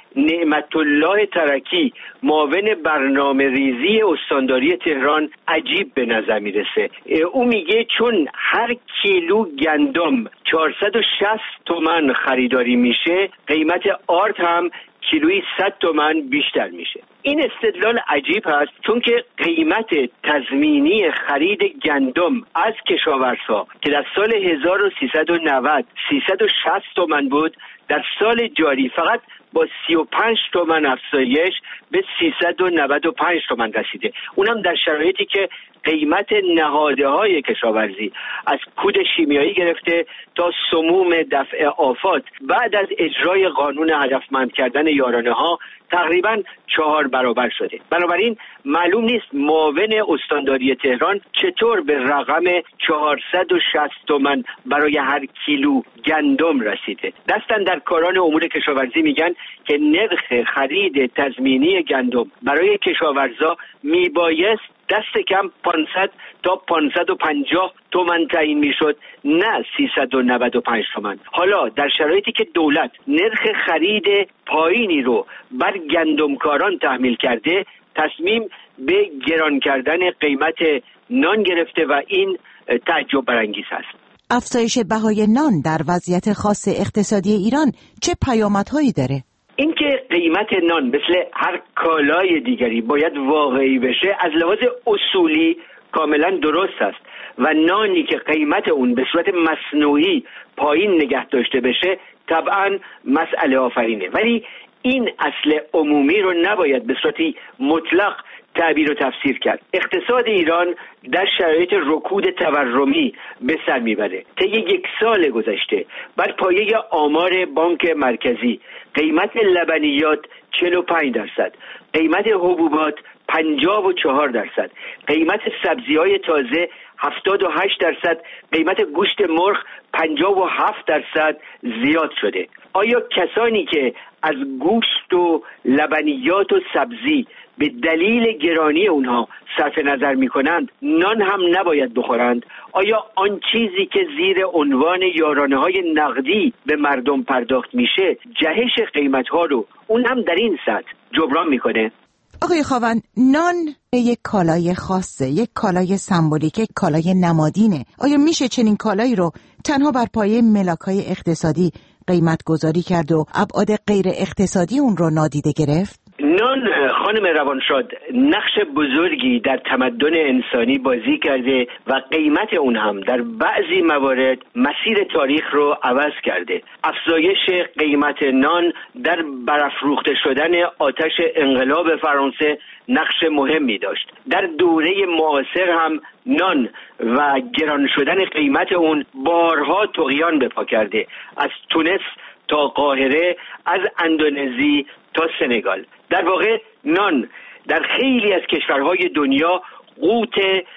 نعمت الله ترکی معاون برنامه ریزی استانداری تهران عجیب به نظر میرسه. او میگه چون هر کیلو گندم چهارصد و شصت تومان خریداری میشه، قیمت آرد هم کیلویی صد تومان بیشتر میشه. این استدلال عجیب هست چون که قیمت تضمینی خرید گندم از کشاورزها که در سال هزار و سیصد و نود سیصد و شصت تومان بود، در سال جاری فقط با سی و پنج تومان افزایش به سیصد و نود و پنج تومان رسیده. اونم در شرایطی که قیمت نهاده های کشاورزی از کود شیمیایی گرفته تا سموم دفع آفات بعد از اجرای قانون هدفمند کردن یارانه ها تقریباً چهار برابر شده. بنابراین معلوم نیست معاون استانداری تهران چطور به رقم چهارصد و شصت تومان برای هر کیلو گندم رسیده. دستن در کاران امور کشاورزی میگن که نرخ خرید تضمینی گندم برای کشاورزا میبایست دست کم پانصد تا پانصد و پنجاه تومان تعیین میشد، نه سیصد و نود و پنج تومان. حالا در شرایطی که دولت نرخ خرید پایینی رو بر گندمکاران تحمیل کرده، تصمیم به گران کردن قیمت نان گرفته و این تعجب برانگیز است.
افزایش بهای نان در وضعیت خاص اقتصادی ایران چه پیامدهایی داره؟
اینکه قیمت نان مثل هر کالای دیگری باید واقعی بشه از لحاظ اصولی کاملا درست است و نانی که قیمت اون به صورت مصنوعی پایین نگه داشته بشه طبعا مسئله آفرینه، ولی این اصل عمومی رو نباید به صورتی مطلق تعبیر و تفسیر کرد. اقتصاد ایران در شرایط رکود تورمی به سر میبره. طی یک سال گذشته بر پایه آمار بانک مرکزی قیمت لبنیات چهل و پنج درصد، قیمت حبوبات پنجاه و چهار درصد، قیمت سبزی‌های تازه هفتاد و هشت درصد، قیمت گوشت مرغ پنجاه و هفت درصد زیاد شده. آیا کسانی که از گوشت و لبنیات و سبزی به دلیل گرانی اونها صرف نظر می کنند نان هم نباید بخورند؟ آیا آن چیزی که زیر عنوان یارانه های نقدی به مردم پرداخت میشه جهش قیمت ها رو اون هم در این سطح جبران میکنه؟
آقای خاوند، نان یک کالای خاصه، یک کالای سمبولیک، یک کالای نمادینه. آیا میشه چنین کالایی رو تنها بر پایه ملاک‌های اقتصادی قیمت گذاری کرد و ابعاد غیر اقتصادی اون رو نادیده گرفت؟
نان خانم روانشاد نقش بزرگی در تمدن انسانی بازی کرده و قیمت اون هم در بعضی موارد مسیر تاریخ رو عوض کرده. افزایش قیمت نان در برافروخته شدن آتش انقلاب فرانسه نقش مهمی داشت. در دوره معاصر هم نان و گران شدن قیمت اون بارها طغیان به پا کرده، از تونس تا قاهره، از اندونزی تا سنگال. در واقع نان در خیلی از کشورهای دنیا قوت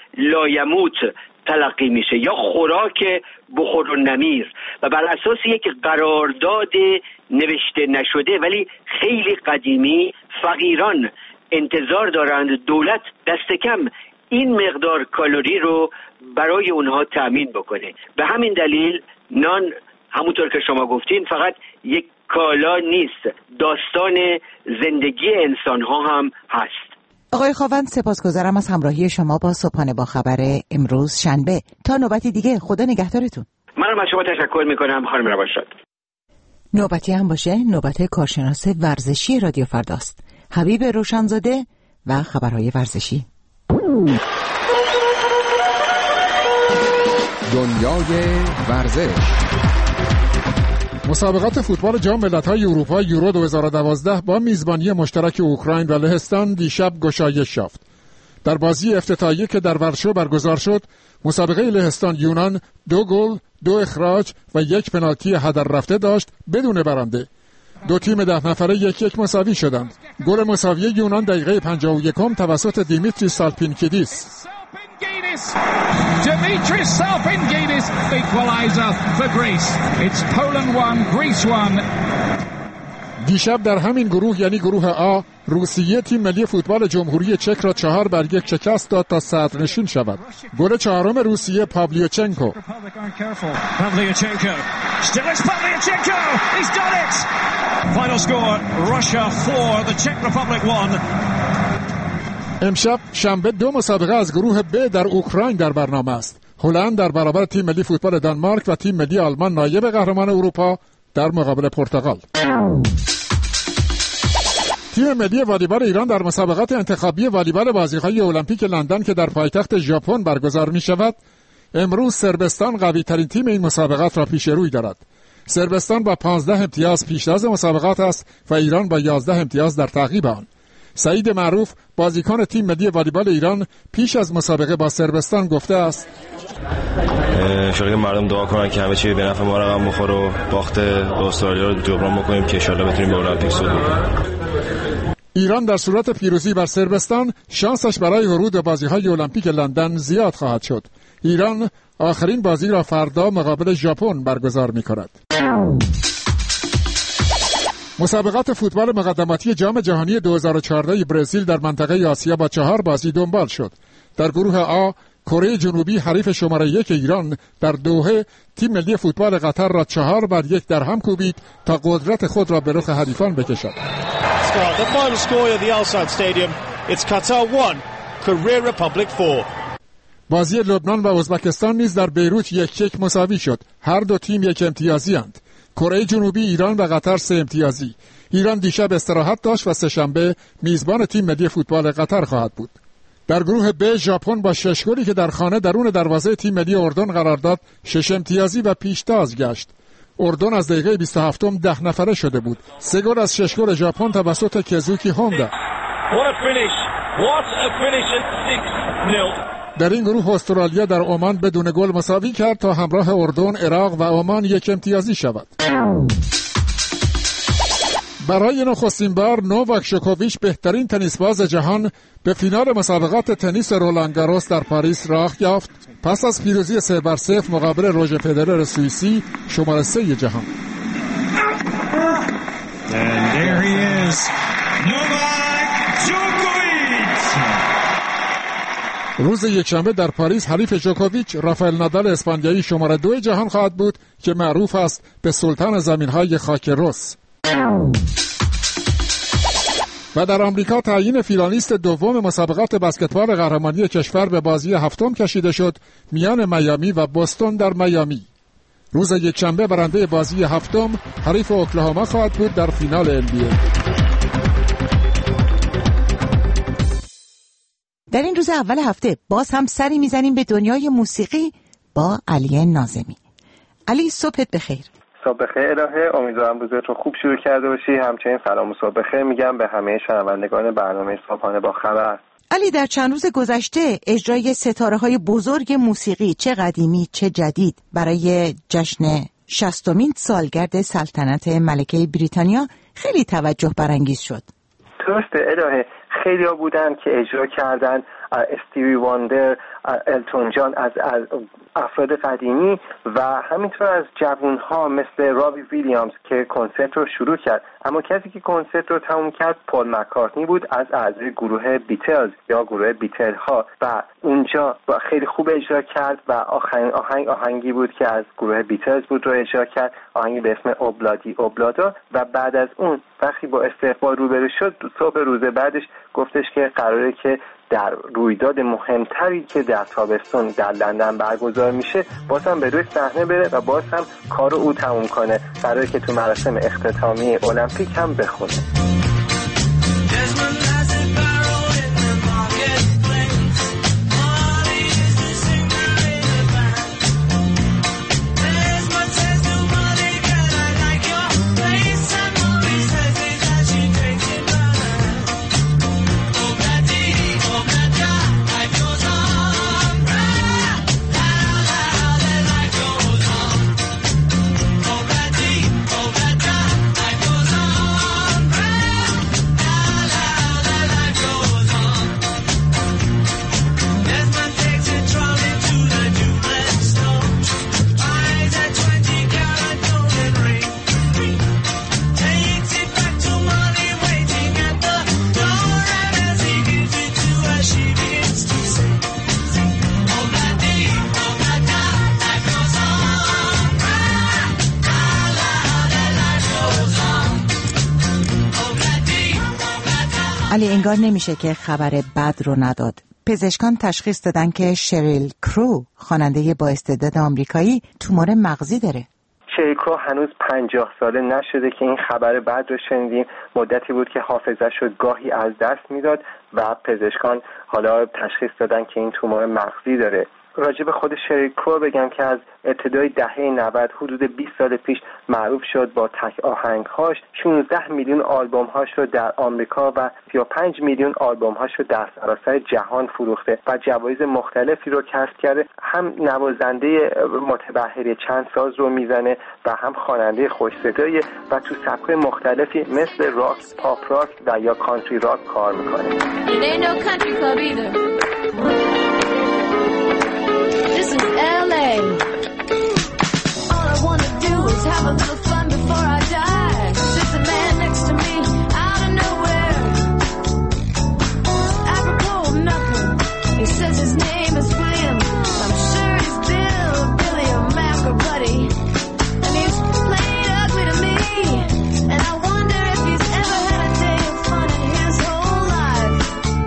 لایموت تلقی میشه یا خوراک بخور و نمیر و بر اساس یک قرارداد نوشته نشده ولی خیلی قدیمی فقیران انتظار دارند دولت دست کم این مقدار کالری رو برای اونها تأمین بکنه. به همین دلیل نان همونطور که شما گفتین فقط یک کالا نیست، داستان زندگی انسان ها هم هست.
آقای خاوند، سپاسگزارم از همراهی شما با صبحانه با خبر امروز شنبه. تا نوبتی دیگه، خدا نگهدارتون.
منم از شما تشکر میکنم خانم روانشاد.
نوبتی هم باشه نوبت کارشناس ورزشی رادیو فرداست. حبیب روشنزاده و خبرهای ورزشی.
دنیای ورزش. مسابقات فوتبال جام ملت‌های اروپا یورو دو هزار و دوازده با میزبانی مشترک اوکراین و لهستان دیشب گشایش یافت. در بازی افتتاحیه که در ورشو برگزار شد، مسابقه لهستان یونان دو گل، دو اخراج و یک پنالتی هدر رفته داشت بدون برنده. دو تیم ده نفره یک یک مساوی شدند. گل مساوی یونان دقیقه پنجاه و یکم توسط دیمیتری سالپینکیدیس.
Dimitris Salpingidis equalizer for Greece. It's Poland one, Greece one.
دیشب در همین گروه یعنی گروه آ، روسیه تیم ملی فوتبال جمهوری چک را چهار بر یک شکست داد تا صدرنشین شود. گل چهارم روسیه پاولیوچنکو.
Pavlyuchenko. Still it's Pavlyuchenko. He's done it. Final score Russia four, the Czech Republic one.
امشب شنبه دو مسابقه از گروه ب در اوکراین در برنامه است. هلند در برابر تیم ملی فوتبال دانمارک و تیم ملی آلمان نایب قهرمان اروپا در مقابل پرتغال. تیم ملی والیبال ایران در مسابقات انتخابی والیبال بازی‌های المپیک لندن که در پایتخت ژاپن برگزار می‌شود، امروز صربستان قوی‌ترین تیم این مسابقات را پیش روی دارد. صربستان با پانزده امتیاز پیشتاز مسابقات است و ایران با یازده امتیاز در تعقیب آن. سعید معروف بازیکن تیم ملی والیبال ایران پیش از مسابقه با صربستان گفته است:
انشالله مردم دعا کنن که همه چی به نفع ما رقم بخوره و باخت استرالیا رو جبران بکنیم که ان شاءالله بتونیم به المپیک صعود کنیم.
ایران در صورت پیروزی بر صربستان شانسش برای ورود به بازی‌های المپیک لندن زیاد خواهد شد. ایران آخرین بازی را فردا مقابل ژاپن برگزار می‌کند. مسابقات فوتبال مقدماتی جام جهانی دو هزار و چهارده برزیل در منطقه آسیا با چهار بازی دنبال شد. در گروه آ، کره جنوبی حریف شماره یک ایران در دوحه تیم ملی فوتبال قطر را چهار بر یک در هم کوبید تا قدرت خود را به رخ حریفان بکشد. بازی لبنان و ازبکستان نیز در بیروت یک یک مساوی شد. هر دو تیم یک امتیازی اند. کره جنوبی ایران و قطر سه امتیازی. ایران دیشب استراحت داشت و سه‌شنبه میزبان تیم ملی فوتبال قطر خواهد بود. در گروه ب ژاپن با شش گلی که در خانه درون دروازه تیم ملی اردن قرار داد شش امتیازی و پیشتاز گشت. اردن از دقیقه بیست و هفتم ده نفره شده بود. سه گل از شش گل ژاپن توسط کزوکی هوندا. در این گروه استرالیا در عمان بدون گل مساوی کرد تا همراه اردن، عراق و عمان یک امتیازی شود. برای نخستین بار نوواک جوکوویچ بهترین تنیسباز جهان به فینال مسابقات تنیس رولان گاروس در پاریس راه یافت پس از پیروزی سه بر صفر مقابل روژر فدرر سوئیسی شماره سه جهان.
And there he is. Novak Djokovic.
روز یکشنبه در پاریس حریف جوکوویچ رافائل نادال اسپانیایی شماره دو جهان خواهد بود که معروف است به سلطان زمین‌های خاک رس. و در آمریکا تعیین فینالیست دوم مسابقات بسکتبال قهرمانی کشور به بازی هفتم کشیده شد میان میامی و بوستون در میامی. روز یکشنبه برنده بازی هفتم حریف اوکلاهاما خواهد بود در فینال ان بی ای.
در این روز اول هفته باز هم سری میزنیم به دنیای موسیقی با علی ناظمی. علی صبحت بخیر.
صبح بخیر الهه، امیدوارم روزت رو خوب شروع کرده باشی. همچنین سلام و صبح بخیر میگم به همه شنوندگان برنامه صبحانه با خبر.
علی، در چند روز گذشته اجرای ستاره‌های بزرگ موسیقی چه قدیمی چه جدید برای جشن شصتمین سالگرد سلطنت ملکه بریتانیا خیلی توجه برانگیز شد.
درسته الهه، خیلی‌ها بودن که اجرا کردن، استیوی واندر، التون جان، از, از افراد قدیمی و همینطور از جوانها مثل رابی ویلیامز که کنسرت رو شروع کرد. اما کسی که کنسرت رو تموم کرد پول مکارتنی بود از اعضای گروه بیتلز یا گروه بیتل ها و اونجا خیلی خوب اجرا کرد و آهنگ آهنگ آهنگی بود که از گروه بیتلز بود رو اجرا کرد، آهنگی به اسم اوبلادی اوبلادا. و بعد از اون وقتی با استقبال روبرو شد صبح روز بعدش گفتش که قراره که در رویداد مهمتری که در تابستون در لندن برگزار میشه باز هم به روی صحنه بره و باز هم کار او تموم کنه برای که تو مراسم اختتامی المپیک هم بخونه.
ولی انگار نمیشه که خبر بد رو نداد. پزشکان تشخیص دادن که شریل کرو، خواننده با استعداد آمریکایی، تومور مغزی داره.
شریل کرو هنوز پنجاه ساله نشده که این خبر بد رو شنیدیم. مدتی بود که حافظه‌اش رو گاهی از دست میداد و پزشکان حالا تشخیص دادن که این تومور مغزی داره. راجع به خود شریل کرو بگم که از ابتدای دهه نود حدود بیست سال پیش معروف شد با تک آهنگ‌هاش. شانزده میلیون آلبوم‌هاش رو در آمریکا و سی و پنج میلیون آلبوم‌هاش رو در سراسر جهان فروخته و جوایز مختلفی رو کسب کرده. هم نوازنده متبحر چند ساز رو میزنه و هم خواننده خوش‌صدایی و تو سبک‌های مختلفی مثل راک، پاپ راک و یا کانتری راک کار میکنه.
This is L A. All I wanna do is have a little fun before I die. Sits a man next to me out of nowhere. Apropos nothing. He says his name is William. I'm sure he's Bill, Billy or Mac or Buddy. And he's played ugly to me. And I wonder if he's ever had a day of fun in his whole life.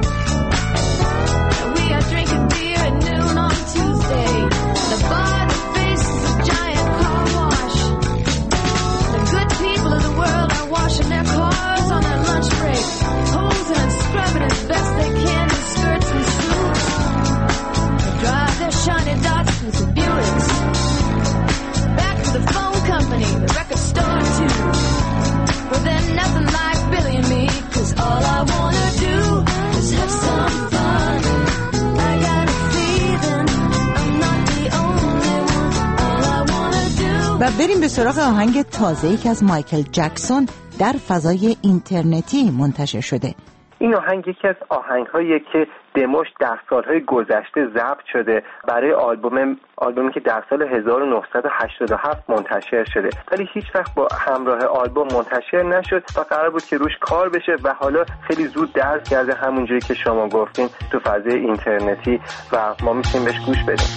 And we are drinking beer at noon on Tuesday. The bar that faces a giant car wash. The good people of the world are washing their cars on their lunch break, hosing and scrubbing as best they can in skirts and suits. They drive their shiny Datsuns and Buicks. Back to the phone company, the record store too. But they're nothing like Billy and me, 'cause all I wanna do is have some fun. I got a feeling I'm not the only one. All I wanna do.
و بریم به سراغ آهنگ تازه‌ای که از مایکل جکسون در فضای اینترنتی منتشر شده.
این آهنگ یکی از آهنگ‌هاییه که دموش در سالهای گذشته ضبط شده برای آلبوم آلبومی که در سال هزار و نهصد و هشتاد و هفت منتشر شده، ولی هیچ وقت با همراه آلبوم منتشر نشد و قرار بود که روش کار بشه و حالا خیلی زود درز کرده همونجوری که شما گفتین تو فضای اینترنتی و ما میتونیم بهش گوش بدیم.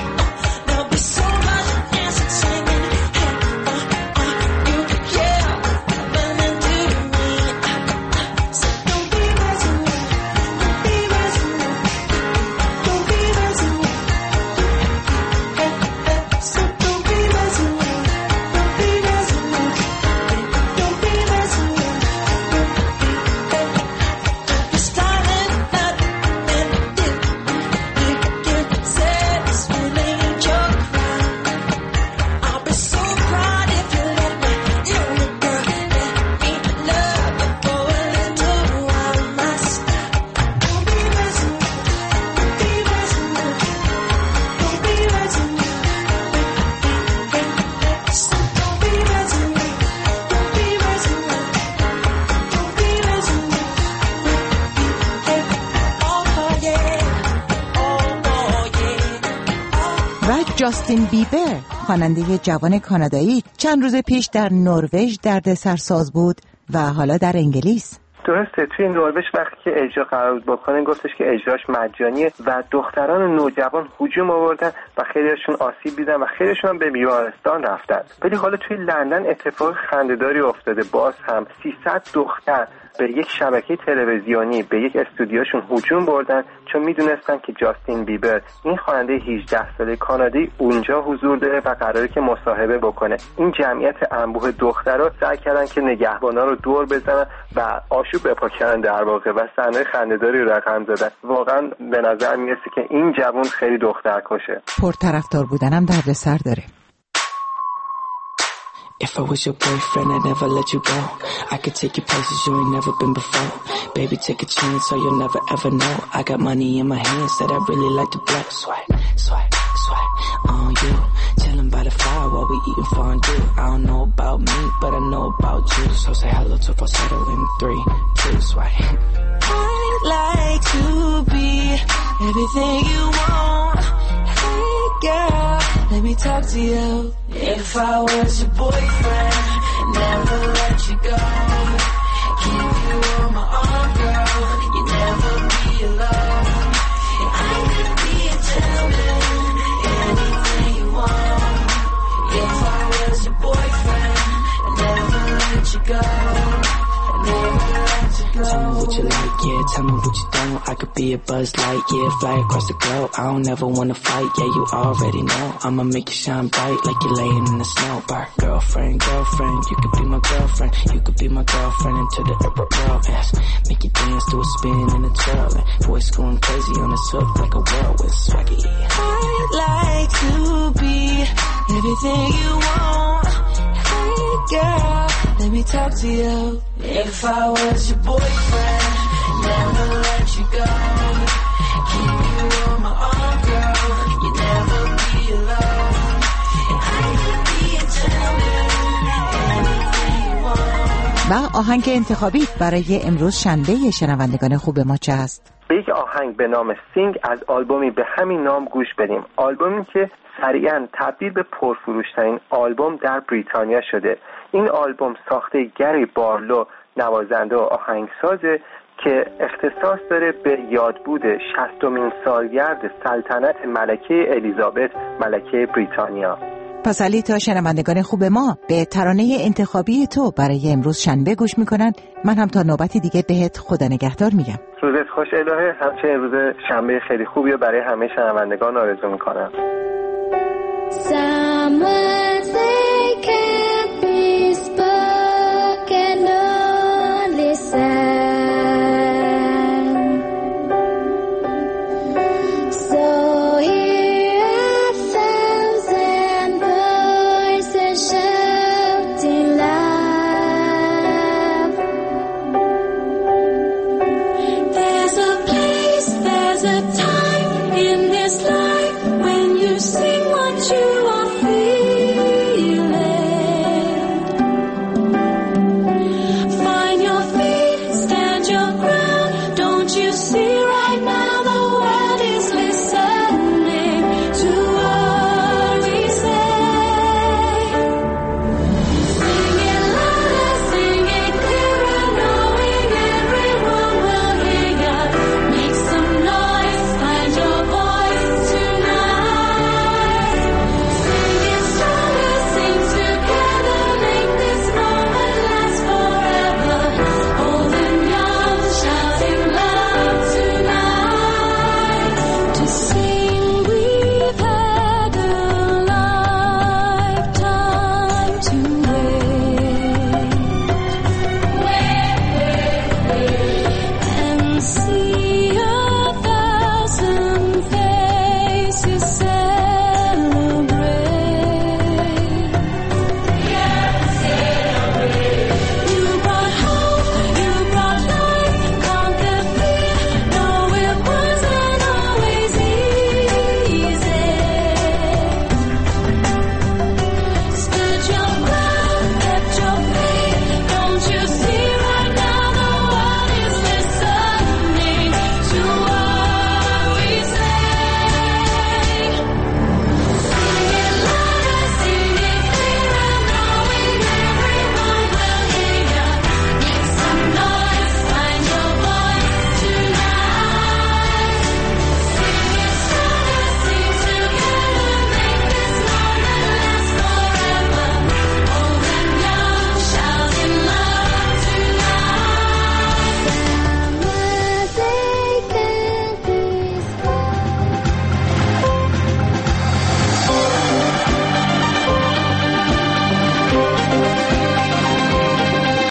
Yeah.
جاستین بیبر، خواننده جوان کانادایی، چند روز پیش در نروژ دردسرساز بود و حالا در انگلیس.
درسته، توی نروژ وقتی که اجرا قرار بود بکنه گفتش که اجراش مجانیه و دختران نوجوان هجوم آوردن و خیلیشون آسیب دیدن و خیلیشون هم به بیمارستان رفتن. ولی حالا توی لندن اتفاق خنده‌داری افتاده. باز هم سیصد دختر به یک شبکه تلویزیونی به یک استودیوشون هجوم بردن چون میدونستن که جاستین بیبر، این خواننده هجده ساله کانادایی، اونجا حضور داره و قراره که مصاحبه بکنه. این جمعیت انبوه دخترها سعی کردن که نگهبانا رو دور بزنن و آشوب بپا کردن در واقع و صحنه خنده‌داری رو رقم زدن. واقعا به نظر میرسه که این جوان خیلی دختر کشه.
پرطرفدار بودنم دردسر داره.
If I was your boyfriend, I'd never let you go. I could take you places you ain't never been before. Baby, take a chance so you'll never ever know. I got money in my hands that I really like to blow. Swipe, swipe, swipe on you. Chillin' by the fire while we eating fondue. I don't know about me, but I know about you. So say hello to falsetto in three, two, swipe. I'd like to be everything you want. Hey girl, let me talk to you. If I was your boyfriend, never let you go. Keep you on my arm, girl. You never be alone. I could be a gentleman, anything you want. If I was your boyfriend, never let you go. Never let you go. Tell me what you like, yeah. Tell me what you don't. I could be a buzz light, yeah. Fly across the globe. I don't ever wanna fight, yeah. You already know. I'ma make you shine bright like you're laying in the snow. Bar. Girlfriend, girlfriend, you could be my girlfriend. You could be my girlfriend until the world ends. Make you dance to a spin and a twirl. And voice going crazy on the surf like a whirlwind swaggy. I'd like to be everything you want. Hey girl, let me talk to you. If I was your boyfriend, never let you go. Keep you on my arm, girl. You never be alone. I could be a gentleman, anything you want.
و آهنگ انتخابی برای امروز شنبه شنوندگان خوب ما چه است؟
به یک آهنگ به نام سینگ از آلبومی به همین نام گوش بدیم. آلبومی که سریعاً تبدیل به پرفروش‌ترین آلبوم در بریتانیا شده. این آلبوم ساخته گری بارلو، نوازنده و آهنگسازه که اختصاص داره به یادبود شصتمین سالگرد سلطنت ملکه الیزابت، ملکه بریتانیا.
پس علی تا شنوندگان خوب ما به ترانه انتخابی تو برای امروز شنبه گوش میکنن. من هم تا نوبتی دیگه بهت خدا نگهدار میگم.
روزت خوش الهه. همچنین روز شنبه خیلی خوبی رو برای همه شنوندگان آرزو میکنم.